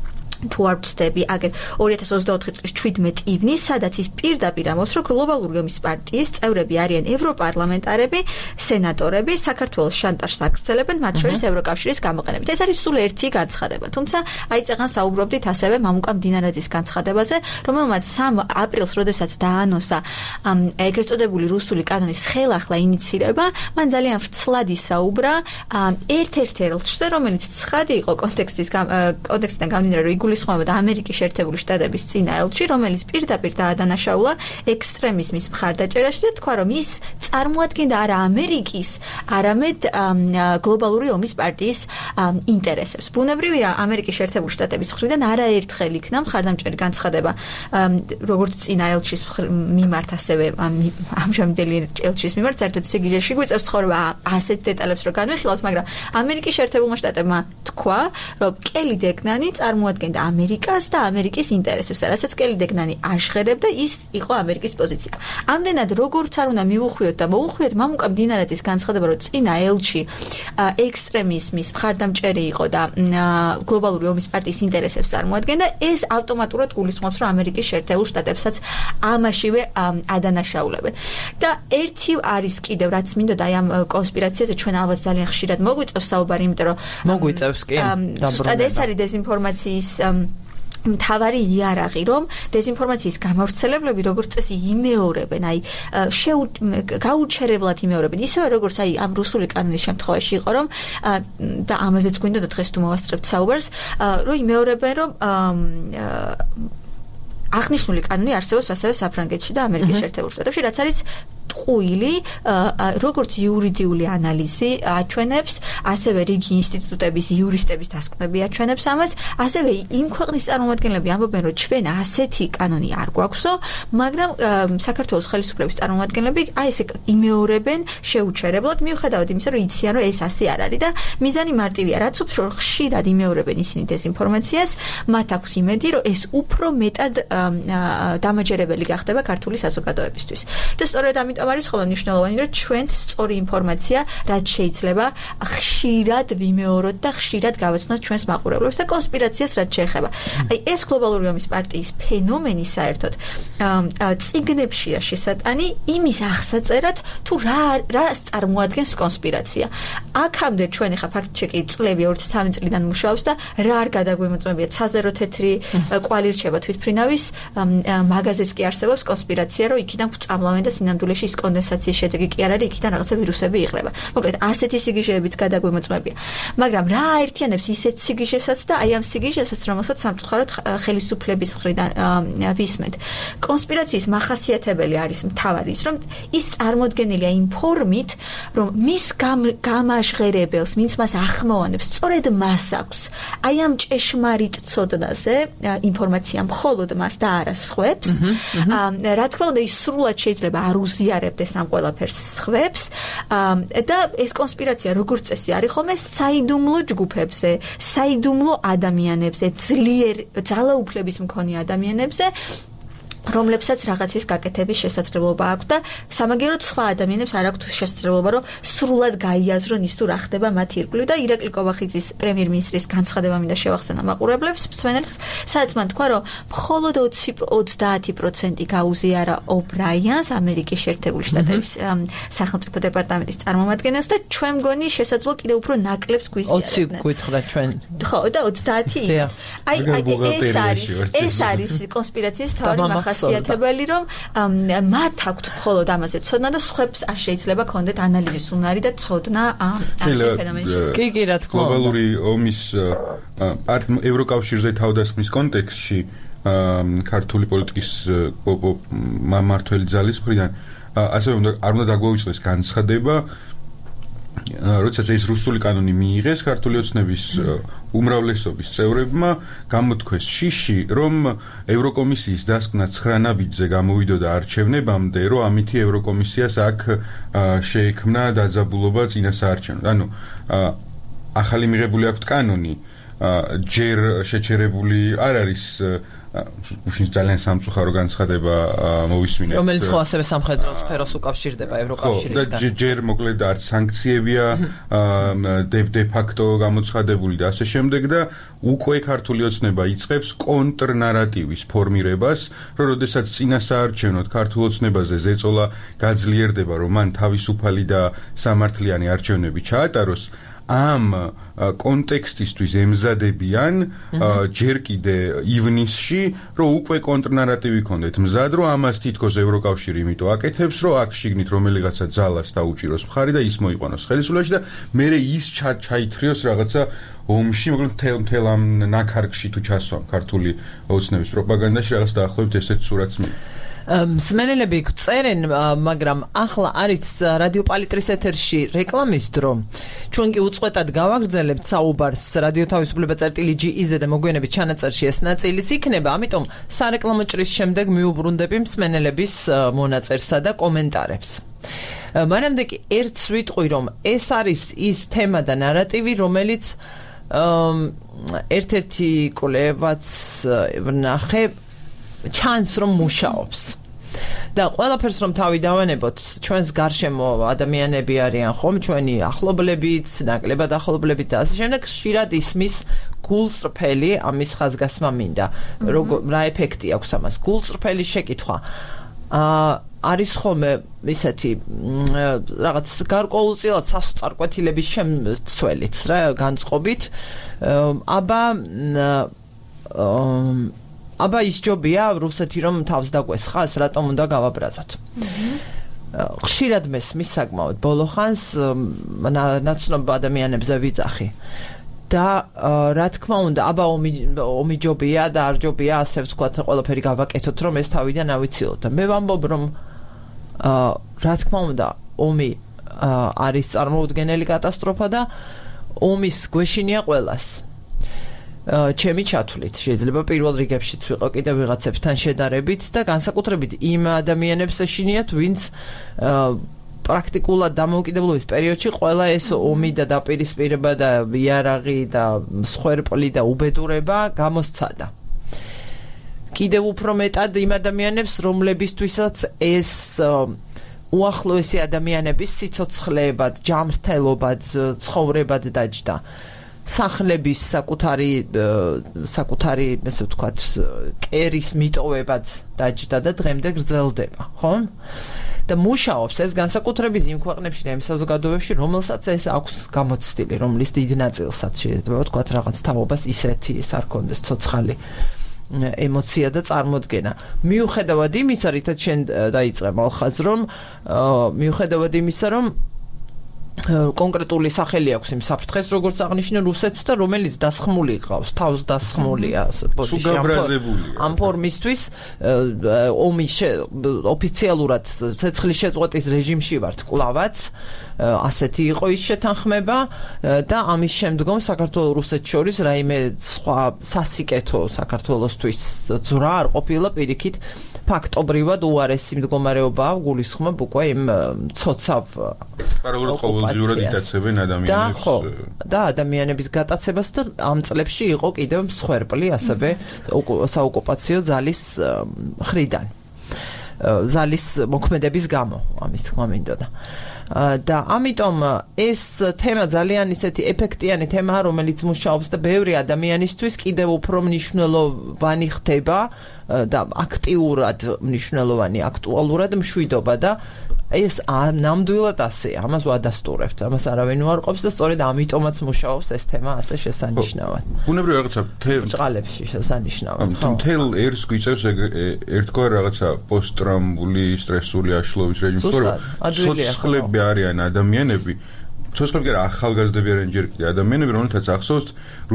თუ არ ვცდები, აგერ 2024 წლის 17 ივნის, სადაც ის პირდაპირ ამბობს, რომ გლობალური ომის პარტიის წევრები არიან ევროპარლამენტარები, სენატორები, საქართველოს შანტაჟს აგრძელებენ, მათ შორის ევროკავშირის გამოყენებით. ეს არის სულ ერთი განცხადება. თუმცა აი წეგან საუბრობდით ასევე მამუკა მდინარაძის განცხადებაზე, რომელმაც 3 აპრილს, როდესაც დაანონსა ეგრეთ წოდებული რუსული კანონის ხელახლა ინიცირება, მან ძალიან ვრცლად ისაუბრა ერთ-ერთ ელჩზე, რომელიც ცხადი იყო კონტექსტიდან გამომდინარე, რომ გულისხმობდა ამერიკის შეერთებული შტატების წინა ელჩი, რომელიც პირდაპირ დაადანაშაულა ექსტრემიზმის მხარდაჭერაში და თქვა, რომ ის წარმოადგენდა არა ამერიკის, არამედ გლობალური ომის პარტიის ინტერესებს. ბუნებრივია, ამერიკის შეერთებული შტატების მხრიდან არაერთხელ იქნა მხარდამჭერი განცხადება, როგორც წინა ელჩის მიმართ, ასევე ამჟამინდელი ელჩის მიმართ, საერთოდ სიგიჟეში გვიწევს ცხოვრება ასეთ დეტალებს რო განვიხილავთ, მაგრამ ამერიკის შეერთებულმა შტატებმა თქვა, რომ კელი დეგნანი წარმოადგენდა ამერიკას და ამერიკის ინტერესებს, რასაც კელი დეგნანი აშღერებდა, ის იყო ამერიკის პოზიცია. ამდენად როგორც არ უნდა მივუხვიოთ და მოუხვიოთ მამუკა მდინარაძის განცხადება, რომ წინა ელჩი ექსტრემიზმის მხარდამჭერი იყო და გლობალური ომის პარტიის ინტერესებს წარმოადგენდა, ეს ავტომატურად გულისხმობს, რომ ამერიკის შეერთებულ შტატებსაც ამაშივე ადანაშაულებენ. და ერთი არის კიდევ, რაც მინდოდა აი ამ კონსპირაციაზე ჩვენ ალბათ ძალიან ხშირად მოგვიწევს საუბარი, იმიტომ რომ მოგვიწევს კი, ზუსტად ეს არის დეზინფორმაციის მთავარი იარაღი, რომ დეზინფორმაციის გამავრცელებლები როგორც წესი იმეორებენ, აი გაუჩერებლად იმეორებენ, ისევე როგორც აი ამ რუსული კანონის შემთხვევაში იყო, რომ და ამაზეც გვინდა და დღეს თუ მოვასწრებთ საუბარს, რომ იმეორებენ, რომ აღნიშნული კანონი არსებობს ასევე საფრანგეთში და ამერიკის შეერთებულ შტატებში, რაც არის ტყუილი, როგორც იურიდიული ანალიზი აჩვენებს, ასევე რიგი ინსტიტუტების იურისტების დასკვნები აჩვენებს ამას, ასევე იმ ქვეყნის წარმომადგენლები ამბობენ, რომ ჩვენ ასეთი კანონი არ გვაქვსო, მაგრამ საქართველოს ხელისუფლების წარმომადგენლები აი ესე იმეორებენ შეუჩერებლად, მიუხედავად იმისა, რომ იციან, რომ ეს ასე არ არის და მიზანი მარტივია, რაც უფრო ხშირად იმეორებენ ისინი დეზინფორმაციას, მათ აქვს იმედი, რომ ეს უფრო მეტად დამაჯერებელი გახდება ქართული საზოგადოებისთვის. და სწორედ ამიტომ არის ხოლმე მნიშვნელოვანი, რომ ჩვენც სწორი ინფორმაცია, რაც შეიძლება ხშირად ვიმეოროთ და ხშირად გავაცნოთ ჩვენს მაყურებლებს და კონსპირაციას რაც შეეხება. აი ეს გლობალური ომის პარტიის ფენომენი საერთოდ წიგნებშია შესატანი იმის აღსაწერად, თუ რას წარმოადგენს კონსპირაცია. აქამდე ჩვენ ახლა ფაქტ-ჩეკი წლები 2-3 წლიდან მუშაობს და რა არ გადაგვემოწმებია ცაზე რო თეთრი კვალი რჩება თვითფრინავის მაგაზეც კი არსებობს კონსპირაცია, რომ იქიდან გვწამლავენ და სინამდვილეში ის კონდენსაციის შედეგი კი არ არის, იქიდან რაღაცა ვირუსები იხრება. მოკლედ, ასეთი სიგიჟეებიც გადაგვემოწმებია. მაგრამ რა აერთიანებს ისეთ სიგიჟესაც და აი ამ სიგიჟესაც, რომელსაც სამწუხაროდ ხელისუფლების მხრიდან ვისმენთ. კონსპირაციის მახასიათებელი არის მთავარი ის, რომ ის წარმოდგენილია იმ ფორმით, რომ მის გამაჟღერებელს, ვინც მას ახმოვანებს, სწორედ მას აქვს. აი ამ ჭეშმარიტ ცოდნაზე ინფორმაცია მხოლოდ მას და არა სხვებს. რა თქმა უნდა, ის სრულად შეიძლება არ უზიარებდეს ამ ყველაფერს სხვებს და ეს კონსპირაცია როგორც წესი არის ხოლმე საიდუმლო ჯგუფებზე, საიდუმლო ადამიანებზე, ძლიერ ძალაუფლების მქონე ადამიანებზე, რომლებსაც რაღაცის გაკეთების შესაძლებლობა აქვს და სამაგეროდ სხვა ადამიანებს არ აქვთ შესაძლებლობა, რომ სრულად გაიაზრონ ის თუ რა ხდება მათ ირგვლივ და ირაკლი კობახიძის პრემიერ-მინისტრის განცხადება მინდა შევახსენო მაყურებლებს, მსმენელს, სადაც მან თქვა, რომ მხოლოდ 30% გაუზიარა ობრაიანს, ამერიკის შეერთებული შტატების სახელმწიფო დეპარტამენტის წარმომადგენელს და ჩვენ მგონი შესაძლოა კიდევ უფრო ნაკლებს გვიზიარებდნენ. 20 გითხრა ჩვენ. ხო, და 30 იყო. აი ეს არის კონსპირაციის თავი მახასიათებელი, რომ მათ აქვთ მხოლოდ ამაზე ცოდნა და სხვებს არ შეიძლება ქონდეთ ანალიზის უნარი და ცოდნა ამ ფენომენში. კი, რა თქმა უნდა. გლობალური ომის ევროკავშირზე თავდასხმის კონტექსტში ქართული პოლიტიკის მმართველი ძალის მხრიდან ასევე არ უნდა დაგვეუწყდეს განცხადება, როდესაც ეს რუსული კანონი მიიღეს ქართული ოცნების უმრავლესობის წევრებმა გამოთქვეს შიში, რომ ევროკომისიის დასკვნა 9 ნაბიჯზე გამოვიდოდა არჩევნებამდე, რომ ამითი ევროკომისიას აქ შეექმნა დაძაბულობა წინასაარჩევნოდ. ანუ ახალი მიღებული აქვთ კანონი, ჯერ შეჩერებული არ არის უშინ ძალიან სამწუხარო განცხადება მოვისმინეთ, რომელიც ხო ასევე სამხედრო სფეროს უკავშირდება ევროკავშირისგან. და ჯერ მოკლედ არც სანქციებია de facto გამოცხადებული და ასე შემდეგ და უკვე ქართული ოცნება იწყებს კონტრნარატივის ფორმირებას, რომ როდესაც წინასაარჩევნოდ ქართულ ოცნებაზე ზეწოლა გაძლიერდება, რომ მან თავისუფალი და სამართლიანი არჩევნები ჩაატაროს, ამ კონტექსტისთვის ემზადებიან ჯერ კიდე ივნისში, რომ უკვე კონტრნარატივი ქონდეთ მზად, რომ ამას თითქოს ევროკავშირი იმიტომ აკეთებს, რომ აქ შიგნით რომელიღაცა ძალას დაუჭიროს მხარი და ის მოიყვანოს ხელისუფლებაში და მერე ის ჩაითრიოს რაღაცა ომში, მოკლედ მთელ ამ ნაქარგში თუ ჩასვამ ქართული ოცნების პროპაგანდაში რაღაც დაახლოებით ესეთ სურათს მიიღო. მსმენელები გწერენ, მაგრამ ახლა არის რადიო პალიტრის ეთერში რეკლამის დრო. ჩვენ კი უწყვეტად გავაგრძელებთ საუბარს რადიო თავისუფლება.gz და მოგვიანებით ჩანაწერში ეს ნაწილიც იქნება, ამიტომ სარეკლამო ჭრის შემდეგ მიუბრუნდები მსმენელების მონაწერსა და კომენტარებს. მანამდე კი ერთს ვიტყვი, რომ ეს არის ის თემა და ნარატივი, რომელიც ერთ-ერთი კვლევაც ვნახე ჩანს რომ მუშაობს და ყველაფერს რომ თავი დავანებოთ, ჩვენს გარშემო ადამიანები არიან ხომ, ჩვენი ახლობლებიც, ნაკლებად ახლობლებიც და ასე შემდეგ, ხშირად ისმის გულწრფელი ამის ხაზგასმა მინდა. რა ეფექტი აქვს ამას? გულწრფელი შეკითხვა არის ხოლმე ისეთი რაღაც გარკვეულწილად სასწარკვეთილების შემცველიც რა განწყობით, აბა აბა ის ჯობია რუსეთი რომ თავს დაგვესხას, რატომ უნდა გავაბრაზოთ? ხშირად მესმის საკმაოდ ბოლო ხანს ნაცნობ ადამიანებზე ვიძახი. და რა თქმა უნდა, აბა ომი ჯობია და არ ჯობია, ასე ვთქვათ, ყველაფერი გავაკეთოთ, რომ ეს თავიდან ავიცილოთ. და მე ვამბობ, რომ რა თქმა უნდა, ომი არის წარმოუდგენელი კატასტროფა და ომის გვეშინია ყველას. ჩემი ჩათვლით, შეიძლება პირველ რიგებშიც ვიყო კიდევ ვიღაცებთან შედარებით და განსაკუთრებით იმ ადამიანებს ეშინიათ, ვინც პრაქტიკულად დამოუკიდებლობის პერიოდში ყველა ეს ომი და დაპირისპირება და იარაღი და მსხვერპლი და უბედურება გამოსცადა. კიდევ უფრო მეტად იმ ადამიანებს, რომლებისთვისაც ეს უახლოესი ადამიანების სიცოცხლებად, ჯანმრთელობად, ცხოვრებად დაჯდა. სახლების საკუთარი, ესე ვთქვათ, კერის მიტოვებად დაჯდა და დღემდე გრძელდება, ხო? და მუშაობს ეს განსაკუთრებით იმ ქვეყნებში და იმ საზოგადოებებში, რომელსაც ეს აქვს გამოცდილი, რომლის დიდ ნაწილსაც შეიძლება ვთქვათ რაღაც თაობას ისეთი ის არ კონდეს ცოცხალი ემოცია და წარმოდგენა. მიუხედავად იმისა, რითაც შენ დაიწყე მალხაზ, რომ მიუხედავად იმისა, რომ კონკრეტული სახელი აქვს იმ საფრთხეს, როგორც აღნიშნე რუსეთს და რომელიც დასხმული ყავს, თავს დასხმულია, ამ ფორმისთვის ომი ოფიციალურად ცეცხლის შეწყვეტის რეჟიმში ვართ კლავაც, ასეთი იყო ის შეთანხმება და ამის შემდგომ საქართველოს რუსეთს შორის რაიმე სხვა სასიკეთო საქართველოსთვის ძვრა არ ყოფილა პირიქით ფაქტობრივად უარესი მდგომარეობაა გულისხმობ უკვე იმ ცოცავ პარალელურად ყოველდღიურად იტაცებენ ადამიანებს და ადამიანების გატაცებას და ამ წლებში იყო კიდევ მსხვერპლი ასევე საოკუპაციო ძალის მხრიდან ძალის მოქმედების გამო ამის თქმა მინდოდა და ამიტომ ეს თემა ძალიან ისეთი ეფექტიანი თემაა, რომელიც მუშაობს და ბევრი ადამიანისთვის კიდევ უფრო მნიშვნელოვანი ხდება და აქტიურად მნიშვნელოვანი, აქტუალურად მშვიდობა და ეს ნამდვილად ასეა, ამას ვადასტურებთ, ამას არავინ უარყოფს და სწორედ ამიტომაც მუშაობს ეს თემა ასე შესანიშნავად. ბუნებრივი რაღაცა ბრჭყალებში შესანიშნავად. მთელ ერს გვიწევს ერთგვარ რაღაცა პოსტტრაუმული სტრესული აშლობის რეჟიმს, ცოცხლები არიან ადამიანები, ცოცხლები არა ახალგაზრდები არიან ჯერ კიდევ ადამიანები, რომელთაც ახსოვთ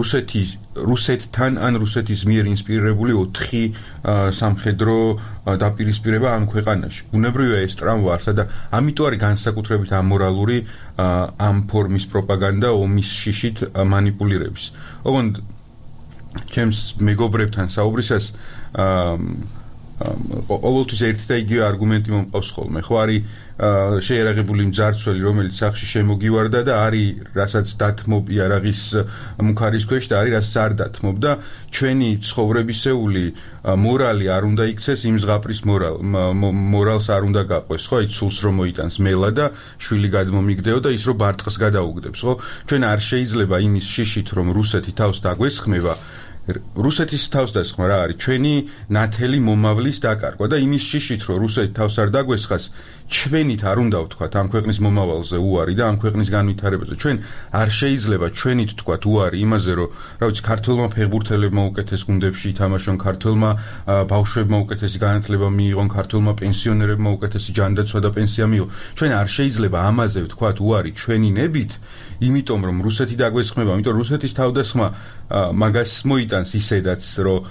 რუსეთთან ან რუსეთის მიერ ინსპირირებული 4 სამხედრო დაპირისპირება ამ ქვეყანაში. ბუნებრივია ეს ტრამვა არსა და ამიტომ არის განსაკუთრებით ამორალური ამ ფორმის პროპაგანდა ომის შიშით მანიპულირების. ოღონდ ჩემს მეგობრებთან საუბრისას ყოველთვის ერთი და იგივე არგუმენტი მომყავს ხოლმე, ხო არის შეიარაღებული მძარცველი, რომელიც სახში შემოგივარდა და არის რასაც დათმობ იარაღის მუქარის ქვეშ და არის რასაც არ დათმობ და ჩვენი ცხოვრებისეული მორალი არ უნდა იქცეს იმ ზღაპრის მორალს არ უნდა გაყვეს, ხო, ის სულს რომ მოიტანს მელა და შვილი გადმომიგდეო და ის რომ ბარტყს გადაუგდებს, ხო? ჩვენ არ შეიძლება იმის შიშით რომ რუსეთი თავს დაგვესხმება რუსეთის თავს დასხმა რა არის ჩვენი ნათელი მომავლის დაკარგვა და იმის შიშით რომ რუსეთი თავს არ დაგვესხას ჩვენით არ უნდა ვთქვათ ამ ქვეყნის მომავალზე უარი და ამ ქვეყნის განვითარებაზე ჩვენ არ შეიძლება ჩვენით ვთქვათ უარი იმაზე რომ რა ვიცი ქართველმა ფეხბურთელებმა უკეთეს გუნდებში ითამაშონ ქართველმა ბავშვებმა უკეთესი განათლება მიიღონ ქართველმა პენსიონერებმა უკეთესი ჯანდაცვა და პენსია მიიღონ ჩვენ არ შეიძლება ამაზე ვთქვათ უარი ჩვენი ნებით იმიტომ რომ რუსეთი დაგვესხმება იმიტომ რუსეთის თავდასხმა მაგას მოიტანს ისედაც რომ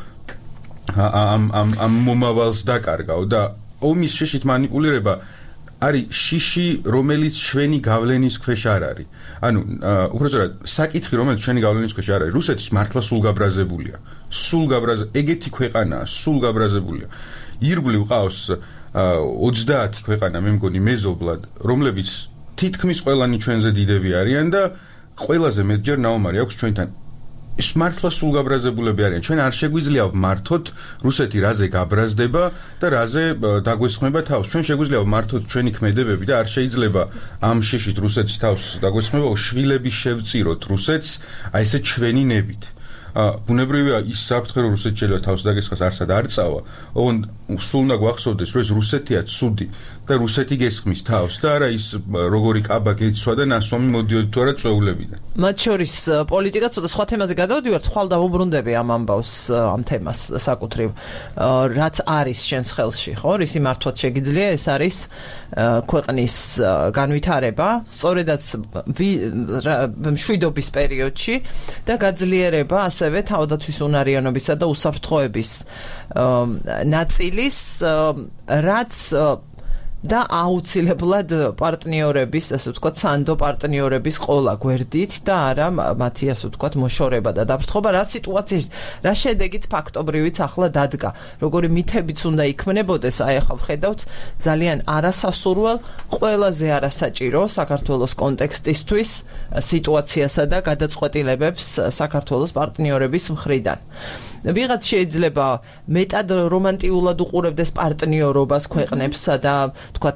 ამ მომავალს დაკარგავ და ომის შიშით მანიპულირება არის შიში რომელიც ჩვენი გავლენის ქვეშ არ არის ანუ უბრალოდ საკითხი რომელიც ჩვენი გავლენის ქვეშ არ არის რუსეთის მართლა სულგაბრაზებულია ეგეთი ქვეყანაა სულგაბრაზებულია ირგვლივ ყავს 30 ქვეყანა მე მგონი მეზობლად რომლებიც თითქმის ყველანი ჩვენზე დიდები არიან და ყველაზე მეტჯერ ნაომარი აქვს ჩვენთან ის მართლა სულგაბრაზებულები არიან ჩვენ არ შეგვიძლია მართოთ რუსეთი რაზე გაბრაზდება და რაზე დაგვესხმება თავს ჩვენ შეგვიძლია მართოთ ჩვენი ქმედებები და არ შეიძლება ამ შეშით რუსეთის თავს დაგვესხმება შვილები შევწიროთ რუსეთს აი ესე ჩვენი ნებით ბუნებრივია ის საფრთხე რომ რუსეთს შეიძლება თავს დაგესხას არსად არ წავა, ოღონდ სულ უნდა გვახსოვდეს რომ ეს რუსეთია ცუდი და რუსეთი გესხმის თავს და არა ის როგორი კაბა გეცვა და ნასვამი მოდიოდი თუ არა წვეულებიდან. მათ შორის პოლიტიკა ცოტა სხვა თემაზე გადავდივართ, ხვალ დავუბრუნდები ამ ამბავს ამ თემას საკუთრივ რაც არის შენს ხელში, ხო? რისი მართვაც შეგიძლია, ეს არის ქვეყნის განვითარება, სწორედაც მშვიდობის პერიოდში და გაძლიერება ასევე თავდაცვის უნარიანობისა და უსაფრთხოების ნაწილის, რაც და აუცილებლად პარტნიორების, ასე ვთქვათ, სანდო პარტნიორების ყოლა გვერდით და არა მათი, ასე ვთქვათ, მოშორება და დაფრთხობა, რა სიტუაციაში, რა შედეგით ფაქტობრივიც ახლა დადგა, როგორი მითებიც უნდა იქმნებოდეს, აი ახლა ვხედავთ ძალიან არასასურველ, ყველაზე არასაჭირო საქართველოს კონტექსტისთვის სიტუაციასა და გადაწყვეტილებებს საქართველოს პარტნიორების მხრიდან. ვიღაც შეიძლება მეტად რომანტიულად უყურებდეს პარტნიორობას ქვეყნებსა და თქვათ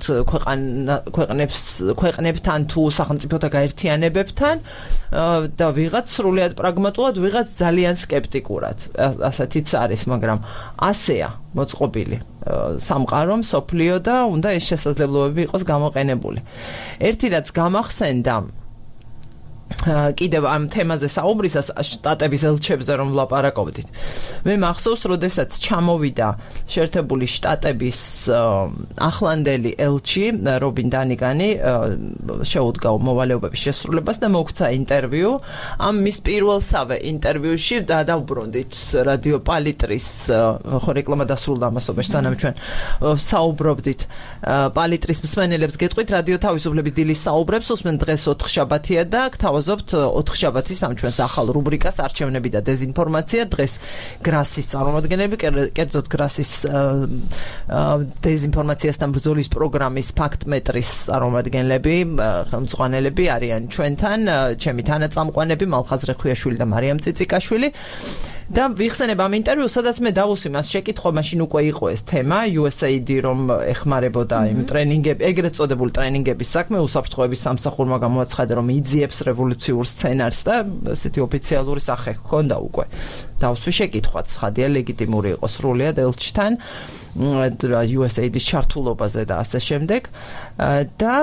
ქვეყნებთან თუ სახელმწიფოთა გაერთიანებებთან და ვიღაც სრულიად პრაგმატულად, ვიღაც ძალიან სკეპტიკურად. ასეთიც არის, მაგრამ ასეა მოწყობილი სამყარო, მსოფლიო და უნდა ეს შესაძლებლობები იყოს გამოყენებული. ერთი რაც გამახსენდა კიდევ ამ თემაზე საუბრისას შტატების ელჩებზე რომ ვლაპარაკობდით. მე მახსოვს, როდესაც ჩამოვიდა შეერთებული შტატების ახლანდელი ელჩი რობინ დანიგანი შეუდგა მოვალეობების შესრულებას და მოგვცა ინტერვიუ. ამ მის პირველსავე ინტერვიუში დავუბრუნდით რადიო პალიტრის ხო რეკლამა დასრულდა ამასობაში, სანამ ჩვენ საუბრობდით პალიტრის მსმენელებს გეტყვით რადიო თავისუფლების დილის საუბრებს უსმენ დღეს 4 შაბათია და გთავაზობთ 4 შაბათის ამ ჩვენს ახალ რუბრიკას არჩევნები და დეზინფორმაცია. დღეს გრასის წარმომადგენლები, კერძოდ გრასის დეზინფორმაციასთან ბრძოლის პროგრამის ფაქტმეტრის წარმომადგენლები, ხელმძღვანელები არიან ჩვენთან, ჩემი თანაწამყვანები მალხაზრე ხუიაშვილი და მარიამ წიწიკაშვილი. და ვიხსენებ ამ ინტერვიუს, სადაც მე დავუსვი მას შეკითხვა, მაშინ უკვე იყო ეს თემა, USAID რომ ეხმარებოდა იმ ტრენინგები, ეგრეთ წოდებული ტრენინგების საქმე, უსაფრთხოების სამსახურმა გამოაცხადა, რომ იძიებს რევოლუციურ სცენარს და ესეთი ოფიციალური სახე ჰქონდა უკვე. დავუსვი შეკითხვა, ცხადია ლეგიტიმური იყო სრულიად ელჩთან USAID-ის ჩართულობაზე და ასე შემდეგ. და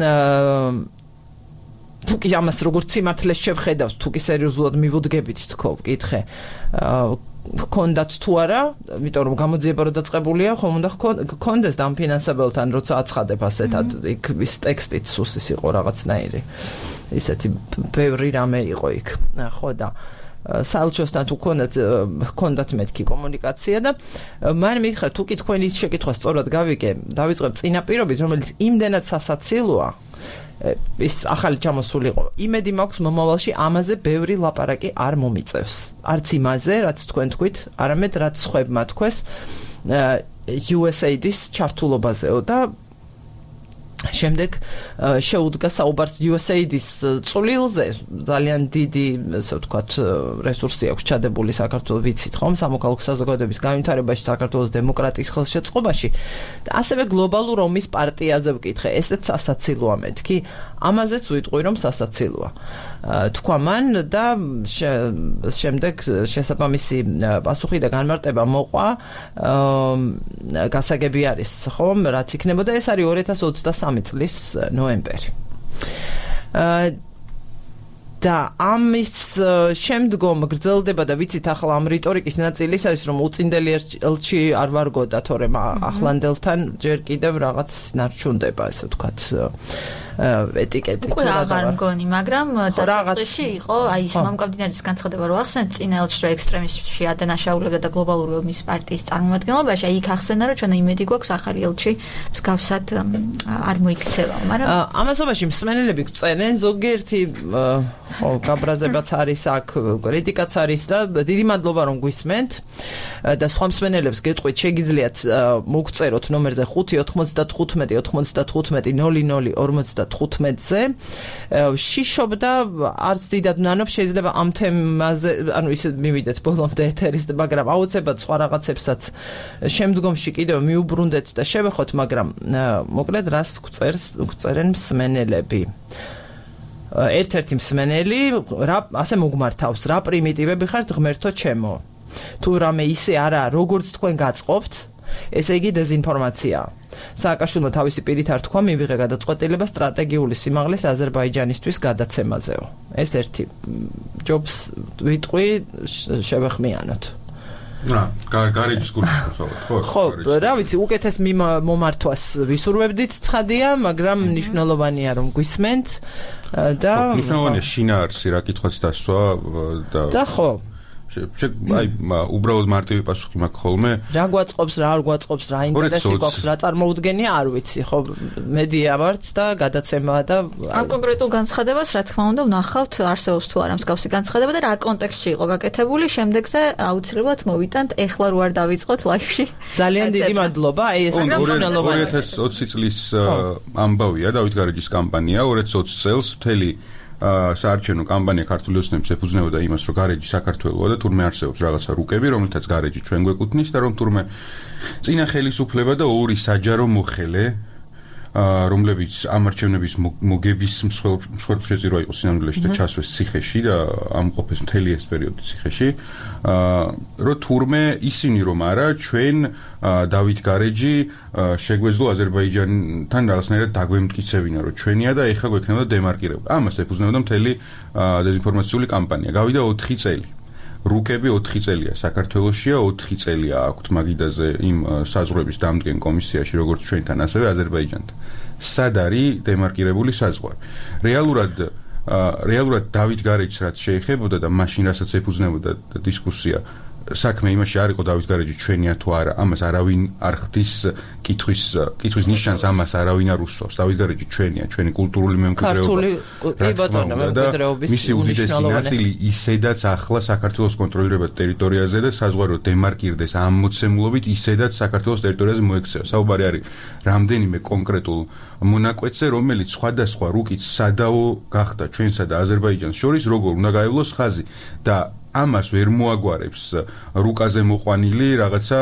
თუ კი ამას როგორც სიმართლეს შევხედავს, თუ კი სერიოზულად მივუდგებით თქო, ვკითხე, გქონდათ თუ არა, იმიტომ რომ გამოძიება რო დაწყებულია, ხომ უნდა გქონდეს დამფინანსებელთან, როცა აცხადებ ასეთად, იქ ის ტექსტიც სუსის იყო რაღაცნაირი. ისეთი ბევრი რამე იყო იქ. ხო და საელჩოსთან თუ გქონდათ მეთქი კომუნიკაცია და მან მითხრა, თუ კი თქვენი შეკითხვა სწორად გავიგე, დავიწყებ წინაპირობით, რომელიც იმდენად სასაცილოა, ის ახალი ჩამოსული იყო. იმედი მაქვს მომავალში ამაზე ბევრი ლაპარაკი არ მომიწევს. არც იმაზე, რაც თქვენ თქვით, არამედ რაც სხვებმა თქვეს USAID-ის ჩართულობაზეო და შემდეგ შეუდგა საუბარს USAID-ის წვლილზე, ძალიან დიდი, ასე ვთქვათ, რესურსი აქვს ჩადებული საქართველოს, ვიცით ხომ, სამოქალაქო საზოგადოების განვითარებაში, საქართველოს დემოკრატიის ხელშეწყობაში და ასევე გლობალურ ომის პარტიაზე ვკითხე, ესეც სასაცილოა მეთქი, ამაზეც ვიტყვი რომ სასაცილოა. თქვა მან და შემდეგ შესაბამისი პასუხი და განმარტება მოყვა, გასაგები არის ხომ, რაც იქნებოდა, ეს არის 2023 წლის ნოემბერი. და ამის შემდგომ გრძელდება და ვიცით ახლა ამ რიტორიკის ნაწილი ის არის, რომ უწინდელი ელჩი არ ვარგოდა, თორემ ახლანდელთან ჯერ კიდევ რაღაც ნარჩუნდება, ასე ვთქვათ, ეტიკეტი. უკვე აღარ მგონი, მაგრამ დასაწყისში იყო, აი ის მამკაბდინარის განცხადება რო ახსენეთ, წინა ელჩი რო ექსტრემიზმში ადანაშაულებდა და გლობალური ომის პარტიის წარმომადგენლობაში, აი იქ ახსენა, რომ ჩვენ იმედი გვაქვს ახალი ელჩი მსგავსად არ მოიქცევა, მაგრამ ამასობაში მსმენელები გვწერენ, ზოგიერთი გაბრაზებაც არის აქ, კრიტიკაც არის და დიდი მადლობა რომ გვისმენთ და სხვა მსმენელებს გეტყვით, შეგიძლიათ მოგწეროთ ნომერზე 595-95-00-55-ზე. შიშობდა არც დიდად ნანობს, შეიძლება ამ თემაზე, ანუ ისე მივიდეთ ბოლომდე ეთერის, მაგრამ აუცილებლად სხვა რაღაცებსაც შემდგომში კიდევ მიუბრუნდეთ და შევეხოთ, მაგრამ მოკლედ რას გვწერენ მსმენელები. ერთ-ერთი მსმენელი ასე მოგმართავს, რა პრიმიტივები ხართ ღმერთო ჩემო. თუ რამე ისე არა, როგორც თქვენ გაწყობთ, ესე იგი დეზინფორმაციაა. სააკაშვილმა თავისი პირით არ თქვა, მივიღე გადაწყვეტილება სტრატეგიული სიმაღლის აზერბაიჯანისთვის გადაცემაზეო. ეს ერთი ჯობს ვიტყვი შევეხმიანოთ. გარეჯის კურსი ხო, რა ვიცი, უკეთეს მომართვას ვისურვებდით ცხადია, მაგრამ მნიშვნელოვანია რომ გვისმენთ და მნიშვნელოვანია შინაარსი რა კითხვაც დასვა და ხო აი უბრალოდ მარტივი პასუხი მაქვს ხოლმე რა გვაწყობს რა არ გვაწყობს რა ინტერესი გვაქვს რა წარმოუდგენია არ ვიცი ხო მედია ვართ და გადაცემაა და ამ კონკრეტულ განცხადებას რა თქმა უნდა ვნახავთ არსებობს თუ არა მსგავსი განცხადება და რა კონტექსტში იყო გაკეთებული შემდეგზე აუცილებლად მოვიტანთ ეხლა რო არ დავიწყოთ ლაივში ძალიან დიდი მადლობა აი ეს 2020 წლის ამბავია დავით გარეჯის კამპანია 2020 წელს მთელი საარჩევნო კამპანია ქართული ოცნების ეფუძნებოდა იმას, რომ გარეჯი საქართველოა და თურმე არსებობს რაღაცა რუკები, რომლითაც გარეჯი ჩვენ გვეკუთვნის და რომ თურმე წინა ხელისუფლება და ორი საჯარო მოხელე, რომლებიც ამ არჩევნების მოგების მსხვერპლშეწირვა იყო სინამდვილეში და ჩასვეს ციხეში და ამყოფეს მთელი ეს პერიოდი ციხეში, რომ თურმე ისინი რომ არა, ჩვენ დავით გარეჯი შეგვეძლო აზერბაიჯანთან რაღაცნაირად დაგვემტკიცებინა, რომ ჩვენია და ეხლა გვექნება დემარკირება. ამას ეფუძნებოდა მთელი დეზინფორმაციული კამპანია. გავიდა 4 წელი. რუკები 4 წელია საქართველოშია, 4 წელია აქვთ მაგიდაზე იმ საზღვრების დამდგენ კომისიაში, როგორც ჩვენთან, ასევე აზერბაიჯანთან. სად არის დემარკირებული საზღვარი? რეალურად დავით გარეჯს რაც შეეხებოდა და მაშინ რასაც ეფუძნებოდა დისკუსია საქმე იმაში არ იყო დავით გარეჯი ჩვენია თუ არა, ამას არავინ არ ხდის კითხვის ნიშანს ამას არავინ არ უსვავს. დავით გარეჯი ჩვენია, ჩვენი კულტურული მემკვიდრეობა. მისი უდიდესი ნაწილი ისედაც ახლა საქართველოს კონტროლირებად ტერიტორიაზე და საზღვარო დემარკირდეს ამ მოცემულობით ისედაც საქართველოს ტერიტორიაზე მოექცევა. საუბარი არის რამდენიმე კონკრეტულ მონაკვეთზე, რომელიც სხვადასხვა რუკით სადაო გახდა ჩვენსა და აზერბაიჯანს შორის, როგორ უნდა გაევლოს ხაზი და ამას ვერ მოაგვარებს რუკაზე მოყვანილი რაღაცა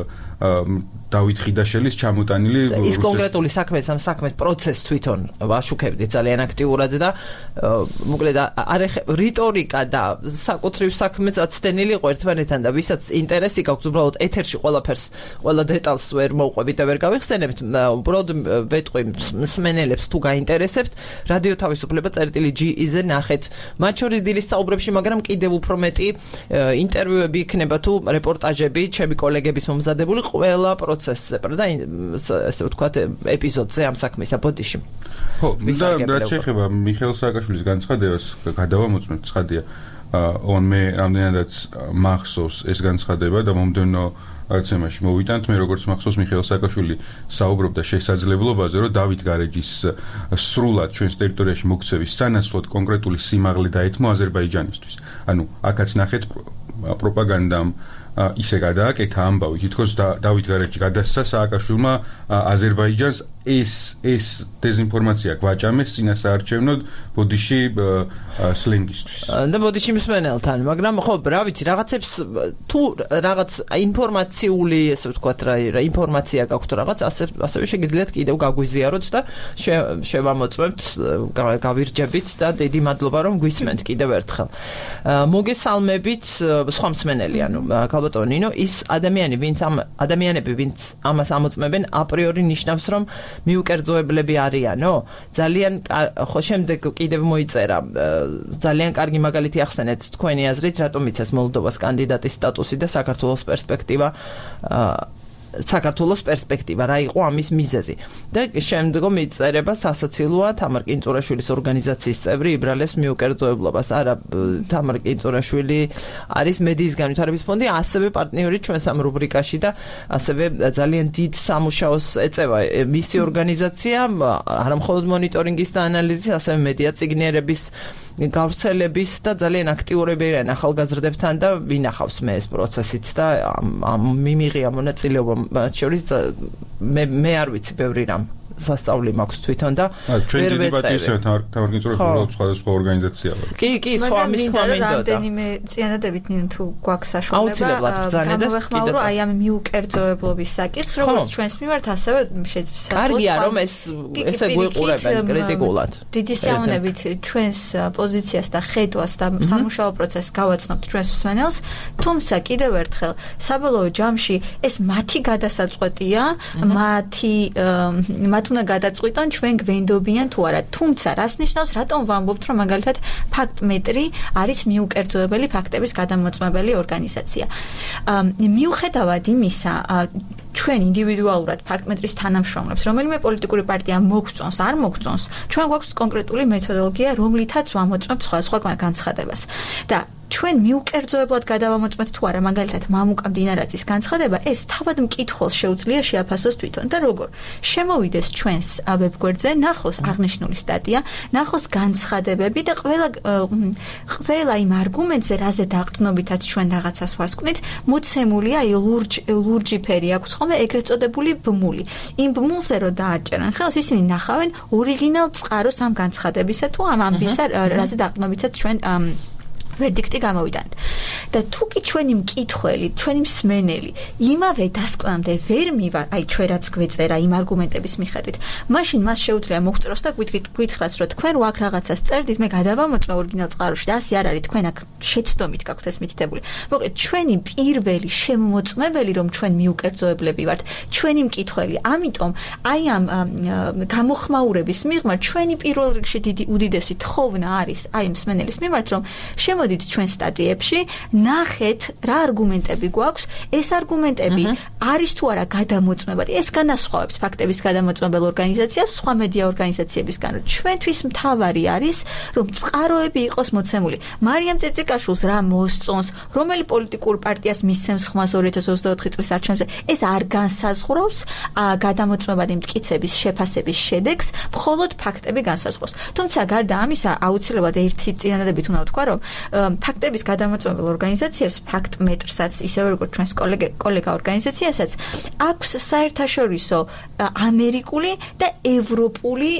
დავით ხიდაშელის ჩამოტანილი ის კონკრეტული საქმეც ამ საქმეს პროცესს თვითონ ვაშუქებდი ძალიან აქტიურად და მოკლედ რიტორიკა და საკუთრივ საქმეც აცდენილი იყო ერთმანეთთან და ვისაც ინტერესი გაქვს უბრალოდ ეთერში ყველაფერს ყველა დეტალს ვერ მოვყვებით და ვერ გავიხსენებთ უბრალოდ ვეტყვი მსმენელებს თუ გაინტერესებთ რადიო თავისუფლება წერტილი.ge-ზე ნახეთ მათ შორის დილის საუბრებში მაგრამ კიდევ უფრო მეტი ინტერვიუები იქნება თუ რეპორტაჟები ჩემი კოლეგების მომზადებული ყველა პროცესზე და ესე ვთქვათ ეპიზოდზე ამ საქმის აპოდიში. ხო, და რაც შეეხება მიხეილ სააკაშვილის განცხადებას გადავამოწმებთ ცხადია. მე რამდენადაც მახსოვს ეს განცხადება და მომდევნო არცემაში მოვიტანთ მე როგორც მახსოვს მიხეილ სააკაშვილი საუბრობდა შესაძლებლობაზე რომ დავით გარეჯის სრულად ჩვენს ტერიტორიაში მოქცევის სანაცვლოდ კონკრეტული სიმაღლე დაეთმო აზერბაიჯანისთვის. ანუ აქაც ნახეთ პროპაგანდამ ისე გადააკეთა ამბავი თითქოს დავით გარეჯი გადასცა სააკაშვილმა აზერბაიჯანს ეს დეზინფორმაცია გვაჭამეს წინასაარჩევნოდ ბოდიში სლენგისთვის. და ბოდიში მსმენელთან, მაგრამ ხო, რა ვიცი, რაღაცებს თუ რაღაც ინფორმაციული, ესე ვთქვათ, რა ინფორმაცია გაქვთ რაღაც, ასევე შეგიძლიათ კიდევ გაგვიზიაროთ და შევამოწმებთ, გავირჯებით და დიდი მადლობა რომ გვისმენთ კიდევ ერთხელ. მოგესალმებით სხვა მსმენელი, ანუ ქალბატონო ნინო, ის ადამიანები, ვინც ამას ამოწმებენ, აპრიორი ნიშნავს, რომ მიუკერძოებლები არიანო? ძალიან ხო შემდეგ კიდევ მოიწერა ძალიან კარგი მაგალითი ახსენეთ თქვენი აზრით რატომ იცეს მოლდოვას კანდიდატის სტატუსი და საქართველოს პერსპექტივა რა იყო ამის მიზეზი და შემდგომ იწერება სასაცილოა თამარ კინწურაშვილის ორგანიზაციის წევრი იბრალებს მიუკერძოებლობას არა თამარ კინწურაშვილი არის მედიის განვითარების ფონდი ასევე პარტნიორი ჩვენს ამ რუბრიკაში და ასევე ძალიან დიდ სამუშაოს ეწევა მისი ორგანიზაცია არა მხოლოდ მონიტორინგის და ანალიზის ასევე მედია წიგნიერების გავრცელების და ძალიან აქტიურები არიან ახალგაზრდებთან და ვინახავს მე ეს პროცესიც და მიმიღია მონაწილეობა მათ შორის მე არ ვიცი ბევრი რამ სასწაული მაქვს თვითონ და ვერ ვეწევი. თამარ სხვადასხვა ორგანიზაცია ვარ. კი, სხვა მის თქმა მინდოდა. რამდენიმე წინადადებით თუ გვაქვს საშუალება გამოვეხმაურო აი ამ მიუკერძოებლობის საკითხს, როგორც ჩვენს მიმართ, ასევე შეძლება. კარგია, რომ ესე გვიყურებენ კრიტიკულად. დიდი საუნებით ჩვენს პოზიციას და ხედვას და სამუშაო პროცესს გავაცნობთ ჩვენს მსმენელს, თუმცა კიდევ ერთხელ საბოლოო ჯამში ეს მათი გადასაწყვეტია, მათ უნდა გადაწყვიტონ ჩვენ გვენდობიან თუ არა. თუმცა რას ნიშნავს, რატომ ვამბობთ, რომ მაგალითად ფაქტმეტრი არის მიუკერძოებელი ფაქტების გადამოწმებელი ორგანიზაცია. მიუხედავად იმისა, ჩვენ ინდივიდუალურად ფაქტმეტრის თანამშრომლებს, რომელიმე პოლიტიკური პარტია მოგწონს, არ მოგწონს, ჩვენ გვაქვს კონკრეტული მეთოდოლოგია, რომლითაც ვამოწმებთ სხვადასხვა განცხადებას. და ჩვენ მიუკერძოებლად გადავამოწმეთ თუ არა, მაგალითად, მამუკა მდინარაძის განცხადება, ეს თავად მკითხველს შეუძლია შეაფასოს თვითონ და როგორ შემოვიდეს ჩვენს ვებგვერდზე, ნახოს აღნიშნული სტატია, ნახოს განცხადებები და ყველა იმ არგუმენტზე, რაზე დაყრდნობითაც ჩვენ რაღაცას ვასკვნით, მოცემულია აი ლურჯი ფერი აქვს ხოლმე ეგრეთ წოდებული ბმული. იმ ბმულზე რო დააჭერან ხელს, ისინი ნახავენ ორიგინალ წყაროს ამ განცხადებისა თუ ამ ამბისა, რაზე დაყრდნობითაც ჩვენ ვერდიქტი გამოვიდანთ. და თუ კი ჩვენი მკითხველი, ჩვენი მსმენელი იმავე დასკვნამდე ვერ მივა, აი ჩვენ რაც გვეწერა იმ არგუმენტების მიხედვით, მაშინ მას შეუძლია მოგვწროს და გვითხრას, რომ თქვენ აქ რაღაცას წერდით, მე გადავამოწმე ორიგინალ წყაროში და ასე არ არის, თქვენ აქ შეცდომით გაქვთ ეს მითითებული. მოკლედ, ჩვენი პირველი შემოწმებელი, რომ ჩვენ მიუკერძოებლები ვართ, ჩვენი მკითხველი. ამიტომ აი ამ გამოხმაურების მიღმა ჩვენი პირველ რიგში დიდი უდიდესი თხოვნა არის აი მსმენელის მიმართ, რომ შემოდით ჩვენ სტატიებში, ნახეთ რა არგუმენტები გვაქვს, ეს არგუმენტები არის თუ არა გადამოწმებადი. ეს განასხვავებს ფაქტების გადამოწმებელ ორგანიზაციას სხვა მედია ორგანიზაციებისგან. ჩვენთვის მთავარი არის, რომ წყაროები იყოს მოცემული. მარიამ წიწიკაშვილს რა მოსწონს, რომელი პოლიტიკურ პარტიას მისცემს ხმას 2024 წლის არჩევნებზე, ეს არ განსაზღვრავს გადამოწმებადი მტკიცების შეფასების შედეგს, მხოლოდ ფაქტები განსაზღვრავს. თუმცა გარდა ამისა, აუცილებლად ერთი წინადადებით უნდა ვთქვა, რომ ფაქტების გადამოწმებელ ორგანიზაციებს, ფაქტმეტრსაც, ისევე როგორც ჩვენს კოლეგა ორგანიზაციასაც, აქვს საერთაშორისო ამერიკული და ევროპული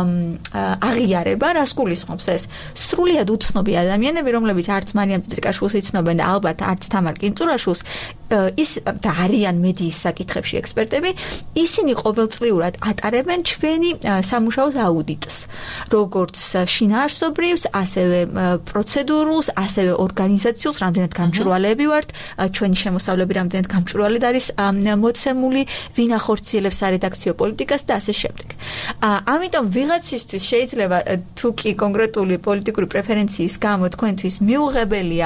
აღიარება, რას გულისხმობს ეს? სრულიად უცნობი ადამიანები, რომლებიც არც მარიამ წიწიკაშვილს იცნობენ და ალბათ არც თამარ კინწურაშვილს, ის და არიან მედიის საკითხებში ექსპერტები, ისინი ყოველწლიურად ატარებენ ჩვენი სამუშაოს აუდიტს, როგორც შინაარსობრივს, ასევე პროცედურულს, ასევე ორგანიზაციულს, რამდენად გამჭვირვალეები ვართ, ჩვენი შემოსავლები რამდენად გამჭვირვალედ არის მოცემული, ვინ ახორციელებს სარედაქციო პოლიტიკას და ასე შემდეგ. ამიტომ ვიღაცისთვის შეიძლება თუ კი კონკრეტული პოლიტიკური პრეფერენციის გამო თქვენთვის მიუღებელია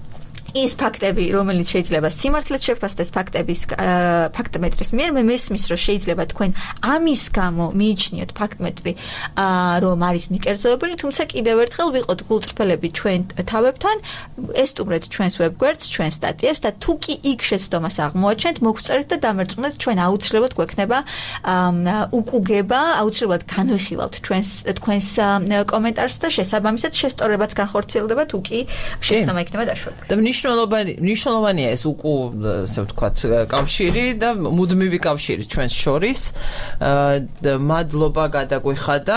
ის ფაქტები, რომელიც შეიძლება სიმართლეც შეფასდეს ფაქტმეტრის მიერ, მე მესმის, რომ შეიძლება თქვენ ამის გამო მიიჩნიოთ ფაქტმეტრი, რომ არის მიკერძოებელი, თუმცა კიდევ ერთხელ ვიყოთ გულწრფელები ჩვენ თავებთან, ესტუმრეთ ჩვენს ვებგვერდს, ჩვენს სტატიებს და თუ კი იქ შეცდომას აღმოაჩენთ, მოგწერეთ და დამერწმუნეთ, ჩვენ აუცილებლად გვექნება უკუგება, აუცილებლად განვიხილავთ თქვენს კომენტარს და შესაბამისად შესწორებაც განხორციელდება, თუ კი შეცდომა იქნება დაშვებული. მნიშვნელოვანია ეს ასე ვთქვათ კავშირი და მუდმივი კავშირი ჩვენს შორის. მადლობა გადაგვიხადა.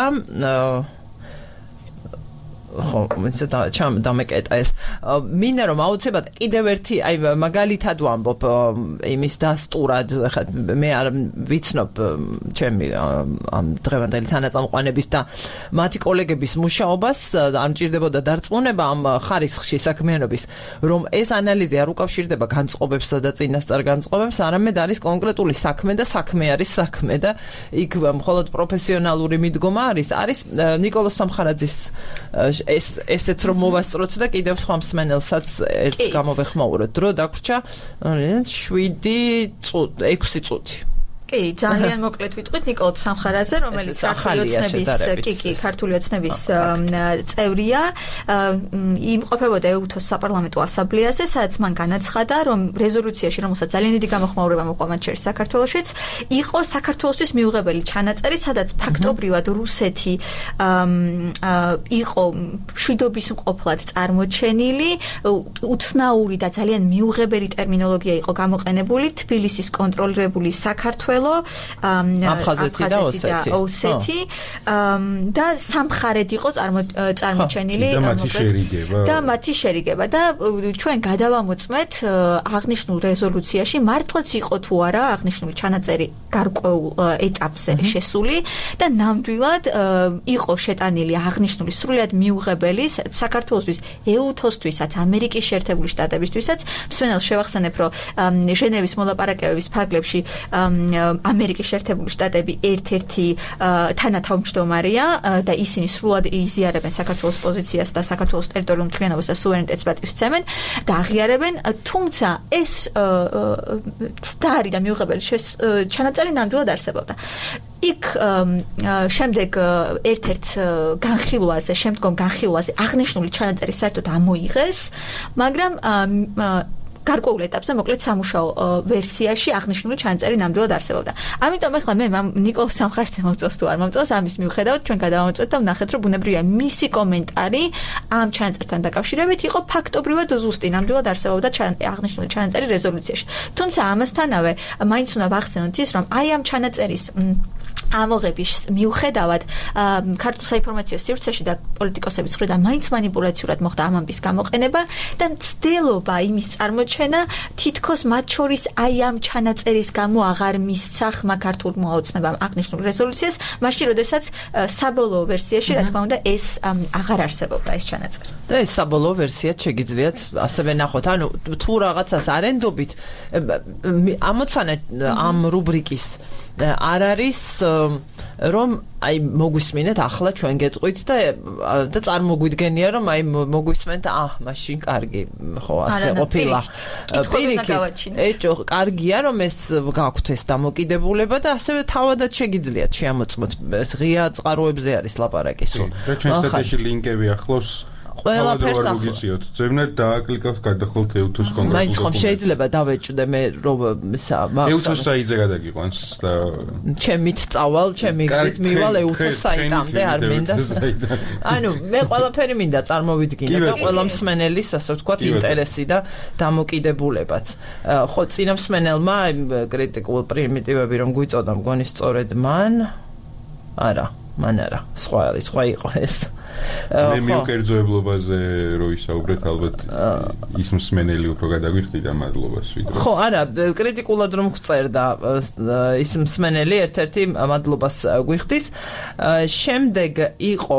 ხო, დამეკეტა ეს. მინდა რომ აუცილებლად კიდევ ერთი, აი მაგალითად ვამბობ იმის დასტურად, ხა მე არ ვიცნობ ჩემი ამ დღევანდელი თანაწამყვანების და მათი კოლეგების მუშაობას, არ მჭირდებოდა დარწმუნება ამ ხარისხში საქმიანობის, რომ ეს ანალიზი არ უკავშირდება განწყობებსა და წინასწარ განწყობებს, არამედ არის კონკრეტული საქმე და საქმე არის საქმე და იქ მხოლოდ პროფესიონალური მიდგომა არის ნიკოლოზ სამხარაძის ესეც რომ მოვასწროთ და კიდევ სხვა მსმენელსაც ერთს გამოვეხმაუროთ. დრო დაგვრჩა 6 წუთი. კი, ძალიან მოკლედ ვიტყვით ნიკოლოზ სამხარაძე, რომელიც ქართული ოცნების წევრია, იმყოფებოდა ეუთოს საპარლამენტო ასამბლეაზე, სადაც მან განაცხადა, რომ რეზოლუციაში, რომელსაც ძალიან დიდი გამოხმაურება მოყვა მათ შორის საქართველოშიც, იყო საქართველოსთვის მიუღებელი ჩანაწერი, სადაც ფაქტობრივად რუსეთი იყო მშვიდობის მყოფლად წარმოჩენილი, უცნაური და ძალიან მიუღებელი ტერმინოლოგია იყო გამოყენებული, თბილისის კონტროლირებული საქართველო საქართველო, აფხაზეთი და ოსეთი და სამხარედ იყო წარმოჩენილი და მათი შერიგება და ჩვენ გადავამოწმეთ აღნიშნულ რეზოლუციაში მართლაც იყო თუ არა აღნიშნული ჩანაწერი გარკვეულ ეტაპზე შესული და ნამდვილად იყო შეტანილი აღნიშნული სრულიად მიუღებელი საქართველოსთვის, ეუთოსთვისაც, ამერიკის შეერთებული შტატებისთვისაც. მსმენელს შევახსენებ, რომ ჟენევის მოლაპარაკებების ფარგლებში ამერიკის შეერთებული შტატები ერთ-ერთი თანათავმჯდომარეა და ისინი სრულად იზიარებენ საქართველოს პოზიციას და საქართველოს ტერიტორიულ მთლიანობას და სუვერენიტეტს პატივსცემენ და აღიარებენ, თუმცა ეს ცდარი და მიუღებელი ჩანაწერი ნამდვილად არსებობდა. იქ შემდეგ ერთ-ერთ შემდგომ განხილვაზე აღნიშნული ჩანაწერი საერთოდ ამოიღეს, მაგრამ გარკვეულ ეტაპზე მოკლედ სამუშაო ვერსიაში აღნიშნული ჩანაწერი ნამდვილად არსებობდა. ამიტომ ახლა მე ნიკოლას სამხარზე მომწონს თუ არ მომწონს, ამის მიუხედავად ჩვენ გადავამოწმეთ და ვნახეთ, რომ ბუნებრივია მისი კომენტარი ამ ჩანაწერთან დაკავშირებით იყო ფაქტობრივად ზუსტი, ნამდვილად არსებობდა აღნიშნული ჩანაწერი რეზოლუციაში. თუმცა ამასთანავე მაინც უნდა ვახსენოთ ის, რომ აი ამ ჩანაწერის ამოღების მიუხედავად ქართულ საინფორმაციო სივრცეში და პოლიტიკოსების მხრიდან მაინც მანიპულაციურად მოხდა ამ ამბის გამოყენება და მცდელობა იმის წარმოჩენა თითქოს მათ შორის აი ამ ჩანაწერის გამო აღარ მისცა ხმა ქართულმა ოცნებამ აღნიშნულ რეზოლუციას, მაშინ როდესაც საბოლოო ვერსიაში რა თქმა უნდა ეს აღარ არსებობდა ეს ჩანაწერი. და ეს საბოლოო ვერსიაც შეგიძლიათ ასევე ნახოთ. ანუ თუ რაღაცას არენდობით ამოცანა ამ რუბრიკის არ არის რომ აი მოგვისმინეთ ახლა ჩვენ გეტყვით და წარმოგვიდგენია რომ აი მოგვისმენთ მაშინ კარგი ხო ასე ყოფილა პირიქით კარგია რომ ეს გაქვთ ეს დამოკიდებულება და ასევე თავადაც შეგიძლიათ შეამოწმოთ ეს ღია წყაროებზე არის ლაპარაკი სულ და ჩვენ სტატიაში ლინკები ახლავს ყველაფერს ახლა ძებნად დააკლიკავთ გადახოლთ ეუთოს კონგრესს მაინც ხომ შეიძლება დავეჭდე მე რომ ეუთოს საიტზე გადაგიყვანს და ჩემით წავალ ჩემი გზით მივალ ეუთოს საიტამდე არ მინდა ანუ მე ყველაფერი მინდა წარმოვიდგინე და ყველა მსმენელის ასე ვთქვათ ინტერესი და დამოკიდებულებაც ხო წინა მსმენელმა კრიტიკულ პრიმიტივები რომ გვიწოდა მგონი სწორედ მან არა სხვა იყო ეს მე მიუკერძოებლობაზე რო ისაუბრეთ ალბათ ის მსმენელი უფრო გადაგვიხდიდა მადლობას ვიდრე ხო არა კრიტიკულად რომ გწერდა ის მსმენელი ერთ-ერთი მადლობას გვიხდის შემდეგ იყო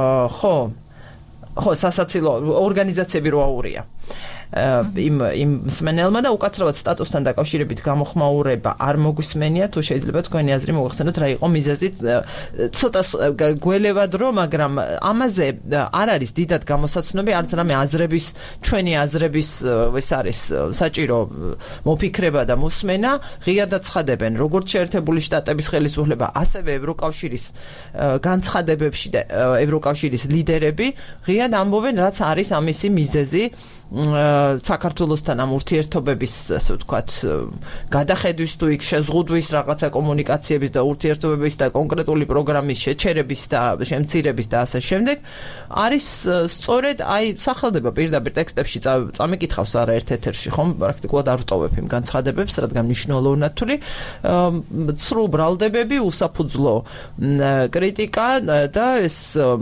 ხო სასაცილო ორგანიზაციები რო აურია იმ მსმენელმა და უკაცრავად სტატუსთან დაკავშირებით გამოხმაურება არ მოგვისმენია თუ შეიძლება თქვენი აზრი მოგახსენოთ რა იყო მიზეზი ცოტა გველევად რომ მაგრამ ამაზე არ არის დიდად გამოსაცნობი არც რამე აზრების ჩვენი აზრების ეს არის საჭირო მოფიქრება და მოსმენა ღიად აცხადებენ როგორც შეერთებული შტატების ხელისუფლება ასევე ევროკავშირის განცხადებებში და ევროკავშირის ლიდერები ღიად ამბობენ რაც არის ამისი მიზეზი საქართველოსთან ამ ურთიერთობების ასე ვთქვათ გადახედვის თუ იქ შეზღუდვის რაღაცა კომუნიკაციების და ურთიერთობების და კონკრეტული პროგრამის შეჩერების და შემცირების და ასე შემდეგ არის სწორედ აი სახელდება პირდაპირ ტექსტებში წამიკითხავს არაერთ ეთერში ხომ პრაქტიკულად არ ვტოვებ იმ განცხადებებს რადგან მნიშვნელოვნად თვლი ცრუ ბრალდებები უსაფუძვლო კრიტიკა და ეს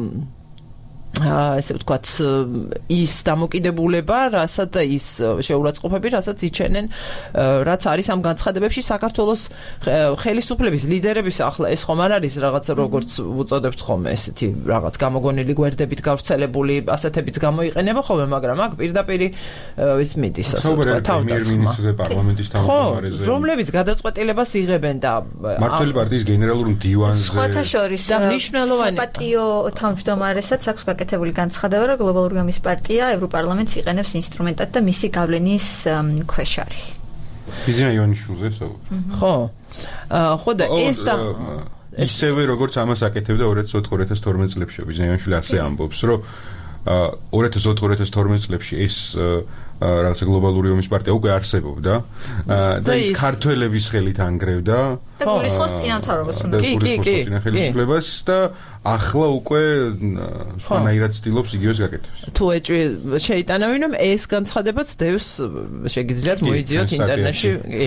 ასე ვთქვათ ის დამოკიდებულება, რასაც და ის შეურაცხყოფები, რასაც იჩენენ, რაც არის ამ განცხადებებში საქართველოს ხელისუფლების ლიდერების ახლა ეს ხომ არ არის რაღაც როგორც უწოდებთ ხოლმე ესეთი რაღაც გამოგონილი გვერდებით გავრცელებული ასეთებიც გამოიყენება ხოლმე, მაგრამ აქ პირდაპირ ის მიდის ასე ვთქვათ თავდასხმა პარლამენტის თავმჯდომარეზე რომლებიც გადაწყვეტილებას იღებენ და მართლმადიდებელი პარტიის გენერალურ მდივანზე სხვათა შორის და მნიშვნელოვანი საპატიო თავმჯდომარესაც აქვს გაკეთებული განცხადება, რომ გლობალური ომის პარტია ევროპარლამენტს იყენებს ინსტრუმენტად და მისი გავლენის ქვეშ არის. ბიზნეს იონიშვილზე ხო. ხო და ეს და ისევე როგორც ამას აკეთებდა 2004-2012 წლებში ბიზნეს იონიშვილი ასე ამბობს, რომ 2004-2012 წლებში ეს რაღაცა გლობალური ომის პარტია უკვე არსებობდა და ის ქართველების ხელით ანგრევდა და გულისხმობს წინამთავრობას უნდა ხელისუფლებას და ახლა უკვე სხვანაირად ცდილობს იგივეს გაკეთებს. თუ ეჭვი შეიტანავინო ეს განცხადებაც დევს შეგიძლიათ მოიძიოთ ინტერნეტში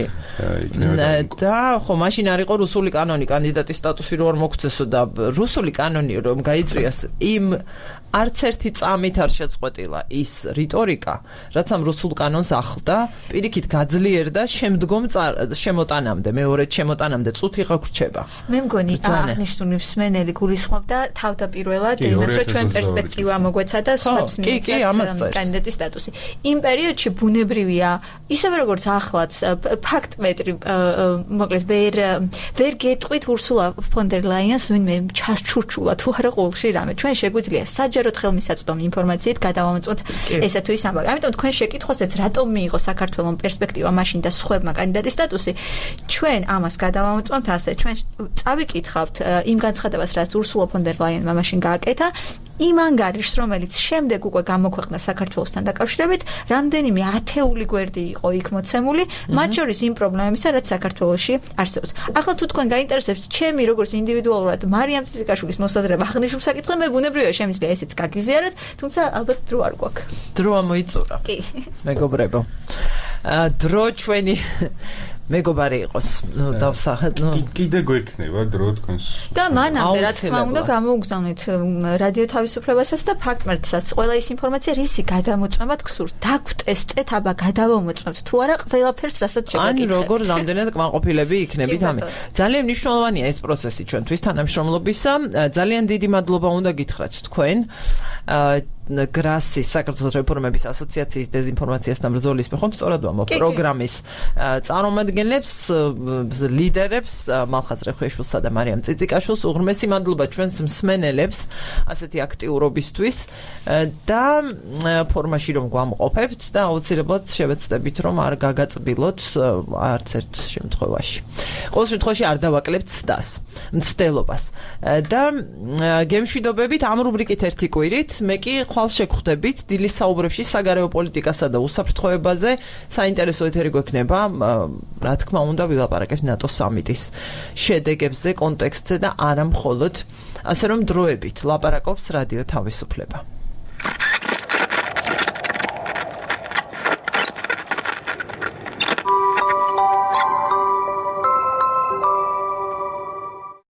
და ხო მაშინ არ იყო რუსული კანონი კანდიდატის სტატუსი რო არ მოგცესო და რუსული კანონი რომ გაიწვიას იმ არც ერთი წამით არ შეწყვეტილა ის რიტორიკა რაც ამ რუსულ კანონს ახლდა პირიქით გაძლიერდა შემდგომ შემოტანამდე მეორე შემოტანამდე წუთი ღაგვრჩება მე მგონი აღნიშნული მსმენელი გულისხმობდა თავდაპირველად იმას რომ ჩვენ პერსპექტივა მოგვეცადა სხვებს მიეცათ კანდიდატის სტატუსი იმ პერიოდში ბუნებრივია ისევე როგორც ახლაც ფაქტმეტრი მოკლედ ვერ გეტყვით ურსულა ფონ დერ ლაიანს ვინმე ჩასჩურჩულა თუ არა ყოველში რამე ჩვენ შეგვიძლია საჯაროდ ხელმისაწვდომი ინფორმაციით გადავამოწმოთ ესა თუ ის ამბავი ამიტომ თქვენ შეკითხვასაც რატომ მიიღო საქართველოს პერსპექტივა მაშინ და სხვებმა კანდიდატის სტატუსი ჩვენ ამას გადავამოწმოთ ასე ჩვენ წავიკითხავთ იმ განცხადებას რაც ურსულა ფონ დერ ლაიანმა მაშინ გააკეთა იმ ანგარიშს რომელიც შემდეგ უკვე გამოქვეყნდა საქართველოსთან დაკავშირებით რამდენიმე ათეული გვერდი იყო იქ მოცემული მათ შორის იმ პრობლემებისა რაც საქართველოში არსებობს ახლა თუ თქვენ გაინტერესებს ჩემი როგორც ინდივიდუალურად მარიამ წიწიკაშვილის მოსაზრება აღნიშნულ საკითხზე მე ბუნებრივია შემიძლია ესეც გაგიზიაროთ თუმცა ალბათ დრო არ გვაქვს დრო ამოიწურა კი მეგობრებო დრო ჩვენი მეგობარი იყოს ნუ დავსახეთ ნუ კიდე გვექნება დრო თქვენს და მანამდე რა თქმა უნდა გამოუგზავნეთ რადიო თავისუფლებასაც და ფაქტმერცსაც ყველა ის ინფორმაცია რისი გადამოწმება გსურს დაგვტესტეთ აბა გადავამოწმებთ თუ არა ყველაფერს რასაც შეგაკეთეთ ან როგორ რამდენად კმაყოფილები იქნებით ამით ძალიან მნიშვნელოვანია ეს პროცესი ჩვენთვის თანამშრომლობისა ძალიან დიდი მადლობა უნდა გითხრათ თქვენ გრასის საქართველოს რეფორმების ასოციაციის დეзинფორმაციასთან ბრძოლის მეხომ სწორად ვამბობ პროგრამის წარმომადგენლებს ლიდერებს მალხაზ რეხვეშვილსა და მარიამ წიწიკაშვილს უღრმესი მადლობა ჩვენს მსმენელებს ასეთი აქტიურობისთვის და ფორმაში რომ გვამყოფებთ და აუცილებლად შევეცდებით რომ არ გაგაწბილოთ არც ერთ შემთხვევაში ყოველ შემთხვევაში არ დავაკლებთ მცდელობას და გემშვიდობებით ამ რუბრიკით ერთი კვირით მე კი ხვალ შეგხვდებით დილის საუბრებში საგარეო პოლიტიკასა და უსაფრთხოებაზე საინტერესო ეთერი გვექნება რა თქმა უნდა ვილაპარაკებთ ნატოს სამიტის შედეგებზე კონტექსტზე და არა მხოლოდ ასე რომ დროებით ლაპარაკობს რადიო თავისუფლება